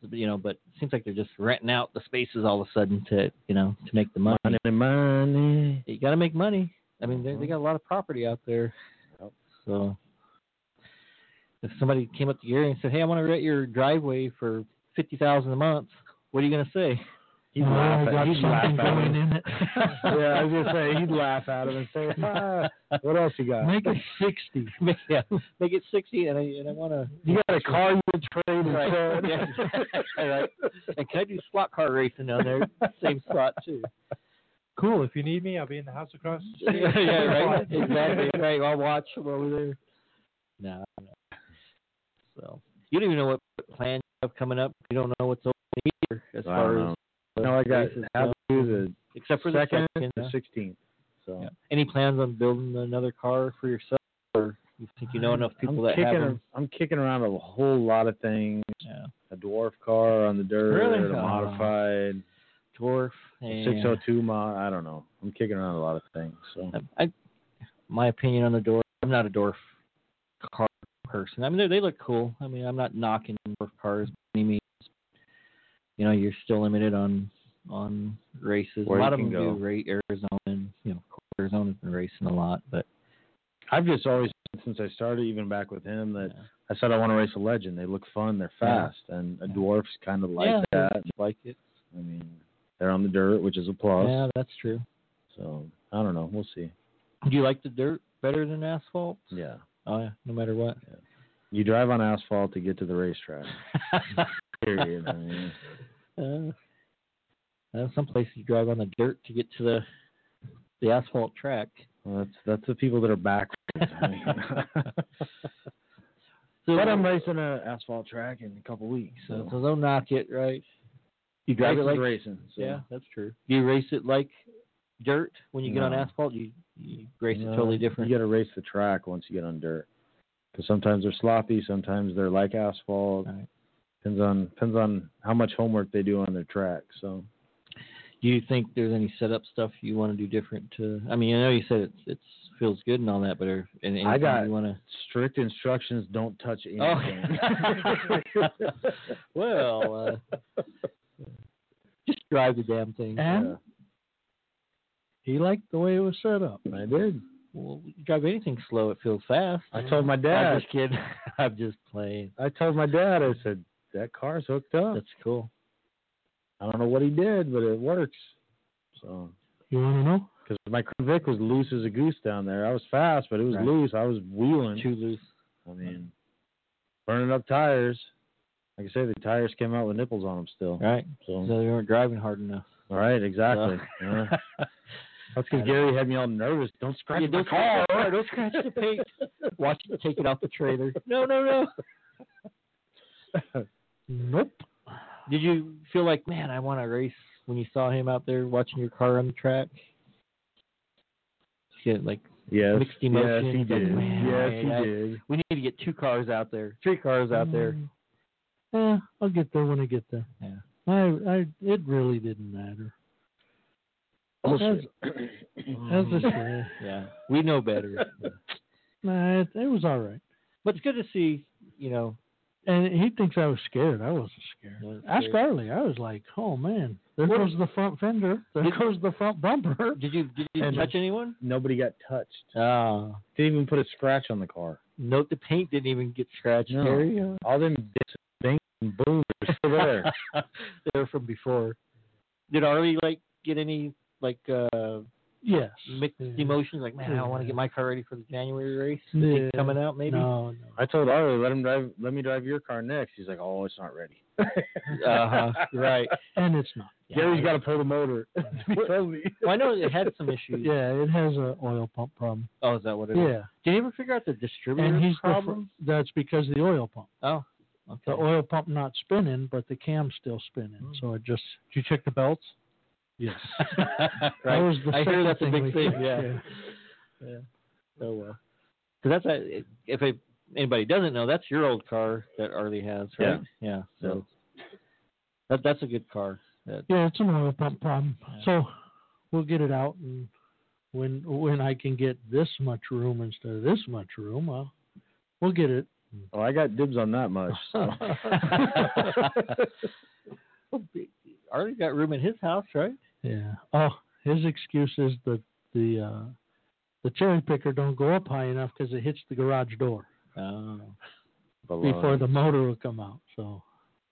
you know, but it seems like they're just renting out the spaces all of a sudden to, you know, to make the money. Money, money. You got to make money. I mean, they, they got a lot of property out there. Yep. So if somebody came up to Gary and said, "Hey, I want to rent your driveway for fifty thousand a month," what are you going to say? He'd Oh, laugh I at, got he'd laugh something at going him. in it. Yeah, I was gonna say he'd laugh at him and say, ah, "What else you got? Make it sixty. Make, yeah, make it sixty, and I and I want to. You got a car you would trade Right. instead?" Yeah. Right. And can I do slot car racing down there? Same spot too. Cool. If you need me, I'll be in the house across the street. Yeah, right. Exactly. Right. I'll watch from over there. No, no. So you don't even know what plans you have coming up. You don't know what's open either as I far don't as. know. No, I got races have go. to do the Except for second, the second. the yeah. sixteenth. So Yeah. Any plans on building another car for yourself, or you think you know enough people I'm that kicking, have them? I'm kicking around a whole lot of things. Yeah. A dwarf car on the dirt, Really? a Oh. modified Dwarf. a And six oh two mod. I don't know. I'm kicking around a lot of things. So I, my opinion on the dwarf. I'm not a dwarf car person. I mean, they, they look cool. I mean, I'm not knocking dwarf cars by any means. You know, you're still limited on on races. Where a lot you of them can go. do rate Arizona, and you know, Arizona's been racing a lot, but I've just always, since I started, even back with him, that yeah. I said I want to race a legend. They look fun. They're Yeah. fast, and a Yeah. dwarf's kind of like yeah, that. I like it. I mean, they're on the dirt, which is a plus. Yeah, that's true. So I don't know. We'll see. Do you like the dirt better than asphalt? Yeah. Oh yeah, no matter what. You drive on asphalt to get to the racetrack. Period. I mean, uh, uh, some places you drive on the dirt to get to the the asphalt track. well, that's that's the people that are backwards. I mean. So, But I'm racing an asphalt track in a couple weeks. so, So, so don't knock it, right? You drive Race it is like racing. So. yeah, that's true. Do you race it like dirt when you get on No. asphalt? You you race it No, totally different. You got to race the track once you get on dirt, because sometimes they're sloppy, sometimes they're like asphalt. Right. Depends on depends on how much homework they do on their track. So Do you think there's any setup stuff you want to do different to? I mean, I know you said it it's feels good and all that, but are, and I got you want to? strict instructions: don't touch anything. Oh. Well, uh, just drive the damn thing. And he liked the way it was set up. I did. Well, you drive anything slow, it feels fast. I told my I'm dad. just kidding. I'm just playing. I told my dad. I said that car's hooked up. That's cool. I don't know what he did, but it works. So You want to know? because my Vic was loose as a goose down there. I was fast, but it was Right. loose. I was wheeling. Too loose. I mean, burning up tires. Like I say, the tires came out with nipples on them still. Right. So, So they weren't driving hard enough. all right, exactly. So- Yeah. That's because Gary had me all nervous. Don't scratch Yeah, the don't car. scratch the car. Don't scratch the paint. Watch it take it off the trailer. No, no, no. Nope. Did you feel like, man, I want to race when you saw him out there watching your car on the track? Get like Yes. mixed Yes, emotions. he like, did. man, Yes, he I- I- did. We need to get two cars out there, three cars out there. Mm, Yeah, I'll get there when I get there. Yeah. I, I, it really didn't matter. As, as I say, Yeah, we know better. nah, it, it was all right. But it's good to see, you know. And he thinks I was scared. I wasn't scared. Yeah, it's Ask great. Harley. I was like, oh man, there What- goes the front fender. There Did- goes the front bumper. Did you did you And- touch anyone? Nobody got touched. Ah, Didn't even put a scratch on the car. note the paint didn't even get scratched. No. Gary. Uh, All them bits and things and boom, they're still there. they were from before. Did Arlie like get any like uh Yes. mixed Yeah. emotions? Like, man, I want to get my car ready for the January race. I Yeah. think coming out maybe. No, no. I told Arlie, let him drive. Let me drive your car next. He's like, oh, it's not ready. Uh-huh, right. And it's not. Gary's got to pull the motor. he told me. Well, I know it had some issues. Yeah, it has a oil pump problem. Oh, is that what it is? Yeah. Did you ever figure out the distributor And he's the fr- problem? that's because of the oil pump. Oh, okay. The oil pump not spinning, but the cam's still spinning. Hmm. So it just Did you check the belts? yes. right. That was the I hear second that's a big we- thing. Yeah. Yeah. So well, because that's a, if it, anybody doesn't know, that's your old car that Arlie has, right? Yeah. So that that's a good car. That, Yeah, it's an oil pump problem. Yeah. So we'll get it out, and when when I can get this much room instead of this much room, uh, we'll get it Oh, I got dibs on that much. So. Artie got room in his house, right? Yeah. Oh, his excuse is that the uh, the cherry picker don't go up high enough because it hits the garage door Oh. before the motor will come out. So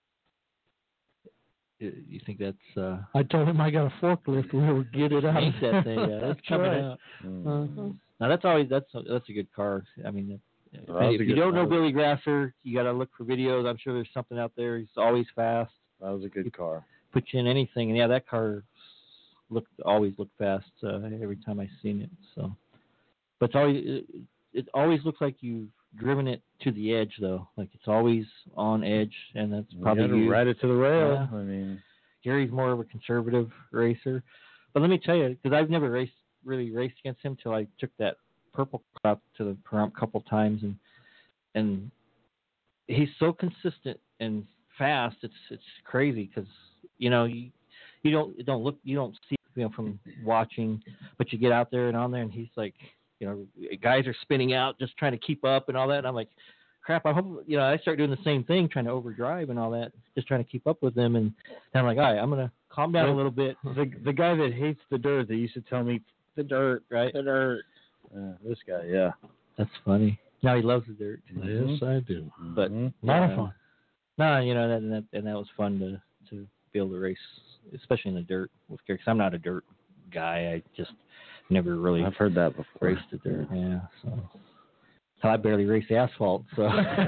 You think that's uh I told him I got a forklift. We will get it out. ain't that thing? Yeah, that's coming right. out. Mm. Uh, Now that's always that's a, that's a good car. I mean, if, Well, that was if a you good don't know car. Billy Grasser, you got to look for videos. I'm sure there's something out there. He's always fast. That was a good car. Put you in anything, and yeah, that car looked always looked fast uh, every time I seen it. So, but it's always it, it always looks like you've driven it to the edge, though. Like it's always on edge, and that's probably you had to you. ride it to the rail. Yeah. I mean, Gary's more of a conservative racer, but let me tell you, because I've never raced really raced against him till I took that purple car out to the Pahrump a couple times, and and he's so consistent and fast. It's it's crazy because you know you you don't you don't look you don't see you know from watching, but you get out there and on there, and he's like you know guys are spinning out just trying to keep up and all that. And I'm like, crap. I hope you know I start doing the same thing, trying to overdrive and all that, just trying to keep up with them. And then I'm like, all right, I'm gonna calm down a little bit. the the guy that hates the dirt that used to tell me the dirt, Right? the dirt. Uh, this guy, yeah. That's funny. Now he loves the dirt. Yes, I do. But Mhm. A lot yeah. of fun. No, you know that and that and that was fun to to be able to race, especially in the dirt with Gary. 'Cause I'm not a dirt guy. I just never really I've heard that before. raced the dirt. Yeah, so I barely race the asphalt, so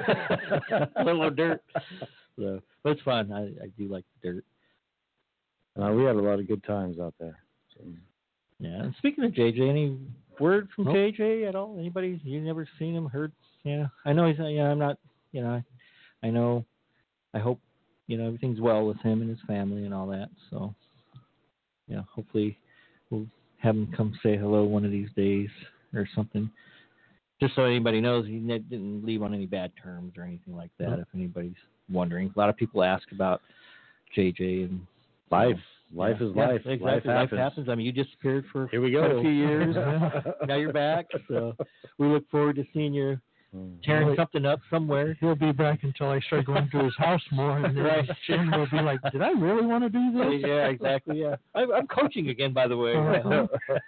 a little dirt. So, but it's fun. I, I do like the dirt. Uh, we had a lot of good times out there. So. Yeah. And speaking of J J, any word from Nope. J J at all? Anybody? You never seen him? Heard? Yeah. I know he's. Yeah. I'm not. You know. I, I know. I hope. You know everything's well with him and his family and all that. So. Yeah. Hopefully, we'll have him come say hello one of these days or something. Just so anybody knows, he ne- didn't leave on any bad terms or anything like that. Nope. If anybody's wondering, a lot of people ask about J J and Life. Life yeah, is yeah, life. Exactly. Life Life happens. happens. I mean, you disappeared for Here we quite go. a few years. Now you're back. So we look forward to seeing you Mm. tearing Right. something up somewhere. He'll be back until I start going to his house more, and then Right. Jim will be like, "Did I really want to do this?" Yeah, exactly. Yeah, I'm, I'm coaching again, by the way. Uh-huh.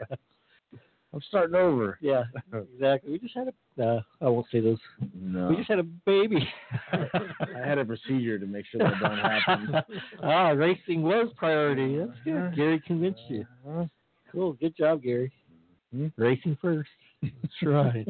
I'm starting over. Yeah, exactly. We just had a. Uh, I won't say those. No. We just had a baby. I had a procedure to make sure that don't happen. Ah, racing was priority. That's good. Gary convinced you. Uh-huh. Cool. Good job, Gary. Hmm? Racing first. That's right.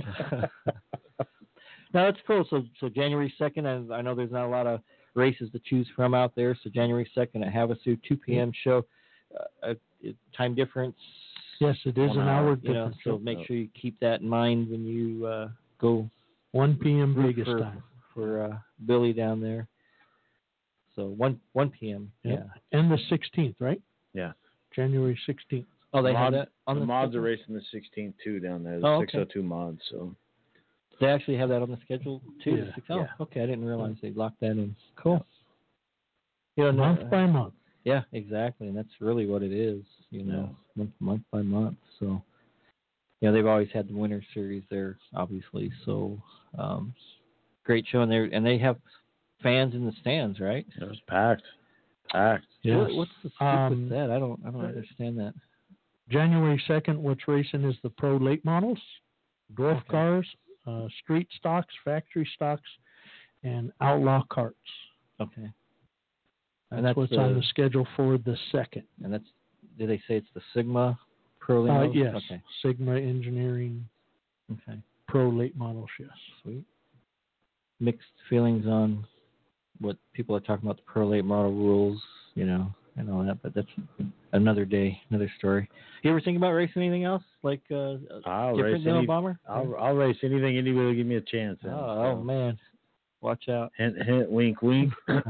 No, it's cool. So, so January second, I, I know there's not a lot of races to choose from out there. So January second at Havasu, two p.m. show. Uh, uh, time difference. Yes, it is One an hour You know, difference. so make sure you keep that in mind when you uh, go one p.m. root Vegas for, time. for uh, Billy down there. So one one p.m. Yep. Yeah. And the sixteenth, right? Yeah. January sixteenth. Oh, they have Mod- that on the, the, mods schedule? are racing the sixteenth too down there. The Oh, okay. six oh two mods. So They actually have that on the schedule too. Yeah, the six- oh, yeah. okay. I didn't realize they locked that in. Cool. You know, Month uh, by month. Yeah, exactly, and that's really what it is. You know, month month by month. So, yeah, they've always had the winter series there, obviously. So, um, great show, and they and they have fans in the stands, right? it was packed. Packed. Yes. What, what's the scoop Um, with that? I don't I don't understand that. January second, what's racing is the Pro Late Models, Dwarf Okay. Cars, uh, Street Stocks, Factory Stocks, and Outlaw Carts. Okay, That's, And that's what's on the- the schedule for the second. and that's did they say it's the Sigma Pro Uh, Limos? yes, Okay. Sigma Engineering Okay. Pro Late Models, yes. Sweet. Mixed feelings on what people are talking about the pro late model rules, you know, and all that, but that's another day, another story. You ever think about racing anything else like uh, I'll different race than a any, bomber? I'll, I'll race anything anybody will give me a chance. Oh, in, oh so. man, watch out! Hint, hint, wink, wink.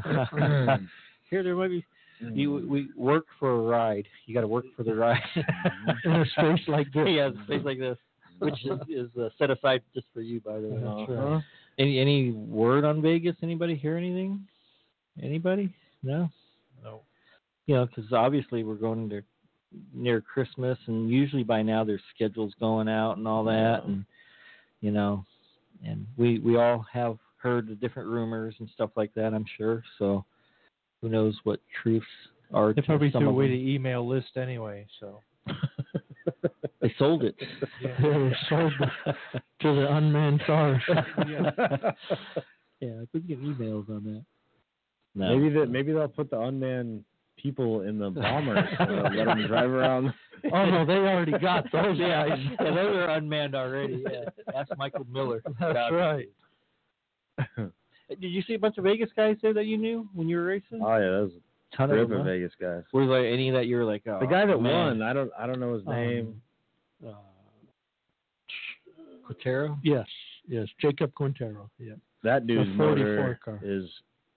Here there might be. You we work for a ride. You got to work for the ride. In a space like this. yeah, a space like this, which is, is uh, set aside just for you, by the way. That's Uh-huh. right. Any any word on Vegas? Anybody hear anything? Anybody? No. No. You know, because obviously we're going to near Christmas, and usually by now there's schedules going out and all that, and you know, and we we all have heard the different rumors and stuff like that, I'm sure. So who knows what truths are. They to probably some threw of away them. the email list anyway, so. They sold it. They were sold to the unmanned cars. yeah, I couldn't get emails on that. No. Maybe that maybe they'll put the unmanned people in the bombers and let them drive around. Oh no, they already got those yeah, guys. yeah, those are unmanned already. Yeah. Ask Michael Miller. That's right. Did you see a bunch of Vegas guys there that you knew when you were racing? Oh yeah, that was a ton a of group of them. Vegas guys. Were there any that you were like, oh, The guy that man. won, I don't I don't know his name. Um, uh, Quintero? yes, yes, Jacob Quintero. Yeah. That dude's The forty-four motor car. is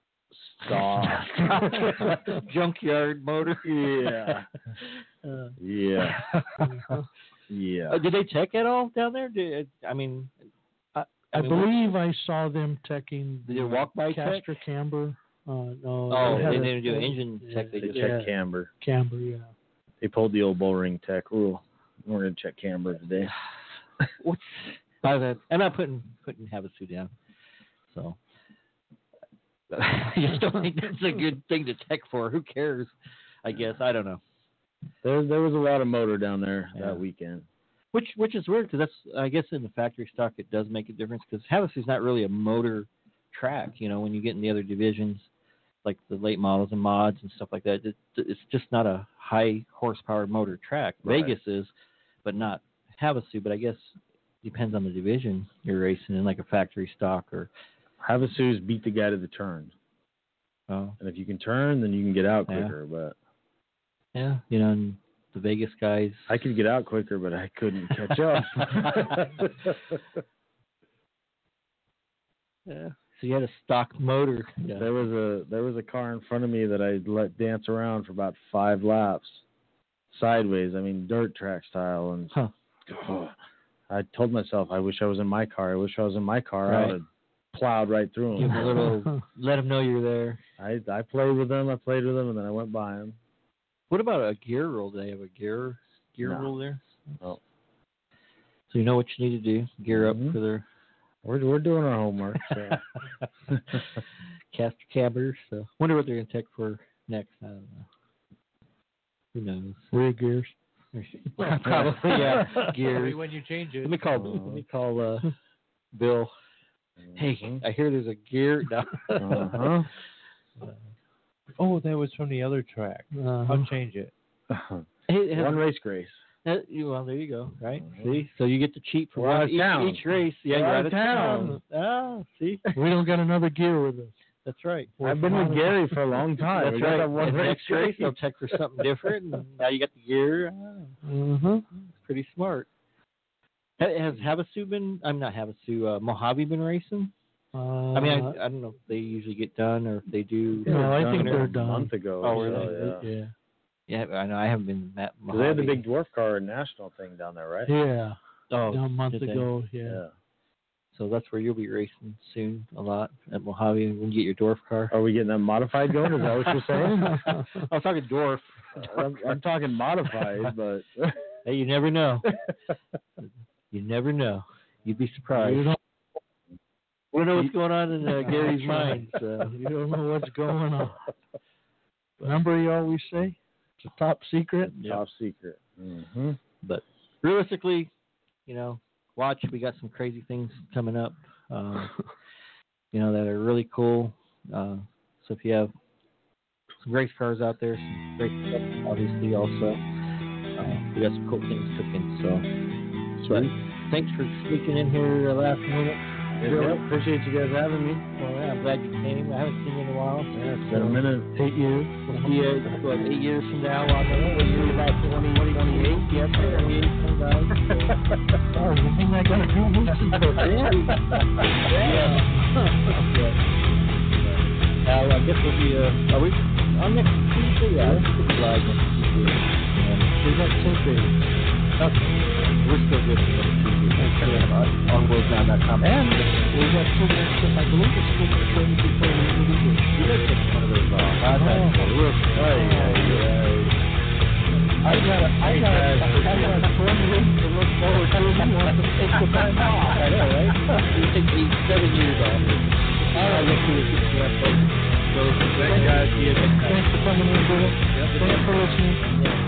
soft. Junkyard motor. Yeah. Uh, Yeah. Uh, Yeah. uh, did they tech at all down there? Did, I mean, I, I mean, believe I saw them teching Did they walk by tech? Castor Camber. Uh, no, Oh, had they a- didn't do engine yeah, tech. They They just yeah. checked camber. Camber, yeah. They pulled the old bull ring tech rule. We're gonna check camber today. What's by that? I'm not putting putting Havasu down. So I just don't think that's a good thing to tech for. Who cares? I guess I don't know. There there was a lot of motor down there Yeah. that weekend. Which which is weird because that's I guess in the factory stock it does make a difference because Havasu's not really a motor track. You know when you get in the other divisions like the late models and mods and stuff like that, it, it's just not a high horsepower motor track. Right. Vegas is, but not Havasu. But I guess depends on the division you're racing in, like a factory stock or. Havasu's beat the guy to the turn. Oh. And if you can turn, then you can get out Yeah. quicker. But Yeah, you know, and the Vegas guys. I could get out quicker, but I couldn't catch up. Yeah. So you had a stock motor. Yeah. There was a there was a car in front of me that I let dance around for about five laps, sideways. I mean, dirt track style, and Huh. oh, I told myself, I wish I was in my car. I wish I was in my car. I Right. would have plowed right through Give him. them a little. Let them know you're there. I I played with them. I played with them, and then I went by them. What about a gear roll? Do they have a gear gear No. roll there? No. So you know what you need to do. Gear Mhm. up for their We're we're doing our homework. So. caster cabbers. So wonder what they're gonna tech for next. I don't know. Who knows? Rear gears. Probably yeah. Maybe Gears. when you change it. Let me call. Let me call uh, Bill. Hey, I hear there's a gear. No. Uh-huh. Oh, that was from the other track. Uh-huh. I'll change it. Hey, has- One race grace. Uh, you- well, there you go. Right. See, so you get to cheat for We're one, out of each, town. each race. Yeah, We're you're out out of of town. town. Ah, see, We don't got another gear with us. that's right. I've been with Gary for a long time. That's We got right. that one And race next race, grace. they'll check for something different. And now you got the gear. Ah, Uh-huh. it's pretty smart. Ha- Has Havasu been? I'm not Havasu. Uh, Mojave been racing? Uh, I mean, I, I don't know if they usually get done or if they do. No, were I done think a they're done. month ago. Oh, or really? so, yeah. yeah. Yeah, I know. I haven't been that. 'Cause Mojave. they had the big dwarf car national thing down there, right? Yeah. Oh, a month did they? ago, yeah. Yeah. So that's where you'll be racing soon a lot at Mojave when you get your dwarf car. Are we getting that modified going? Is that what you're saying? I was talking dwarf. I'm, I'm talking modified, but Hey, you never know. You never know. You'd be surprised. You You don't, don't know what's going on in uh, Gary's That's right. mind. So. you don't know what's going on. Remember you always say? It's a top secret. top secret. Mm-hmm. But realistically, you know, watch. We got some crazy things coming up. Uh, you know that are really cool. Uh, so if you have some race cars out there, great stuff, obviously also. Uh, we got some cool things cooking. So, but thanks for sneaking in here uh, last minute. Yeah, appreciate you guys having me. Well, yeah, I'm glad you came. I haven't seen you in a while. Yeah, it's been a minute. Eight years. We'll see you, what, eight years from now on the we'll see about twenty, twenty-eight. Yes, twenty-eight, twenty-nine. Oh, you think I gotta do this? Yeah. Now, I guess we'll be, uh, are we on next Tuesday? Yeah, we'll be live next Tuesday. Um, Is that so big? okay. We're still good for next Tuesday. On, on world now dot com. And we got two minutes, I believe it's two minutes before we really do. You guys take one of those off. Oh, Real Ay, ay, ay. I got a, I got a, I got a twenty weeks to look forward to. You want to take the time off. I know, right? You take eight, seven years off. I'll let you get to that, folks. So, thanks, guys. See you next time. Thanks for coming in, Bill. Yep. Thanks for listening. Yeah.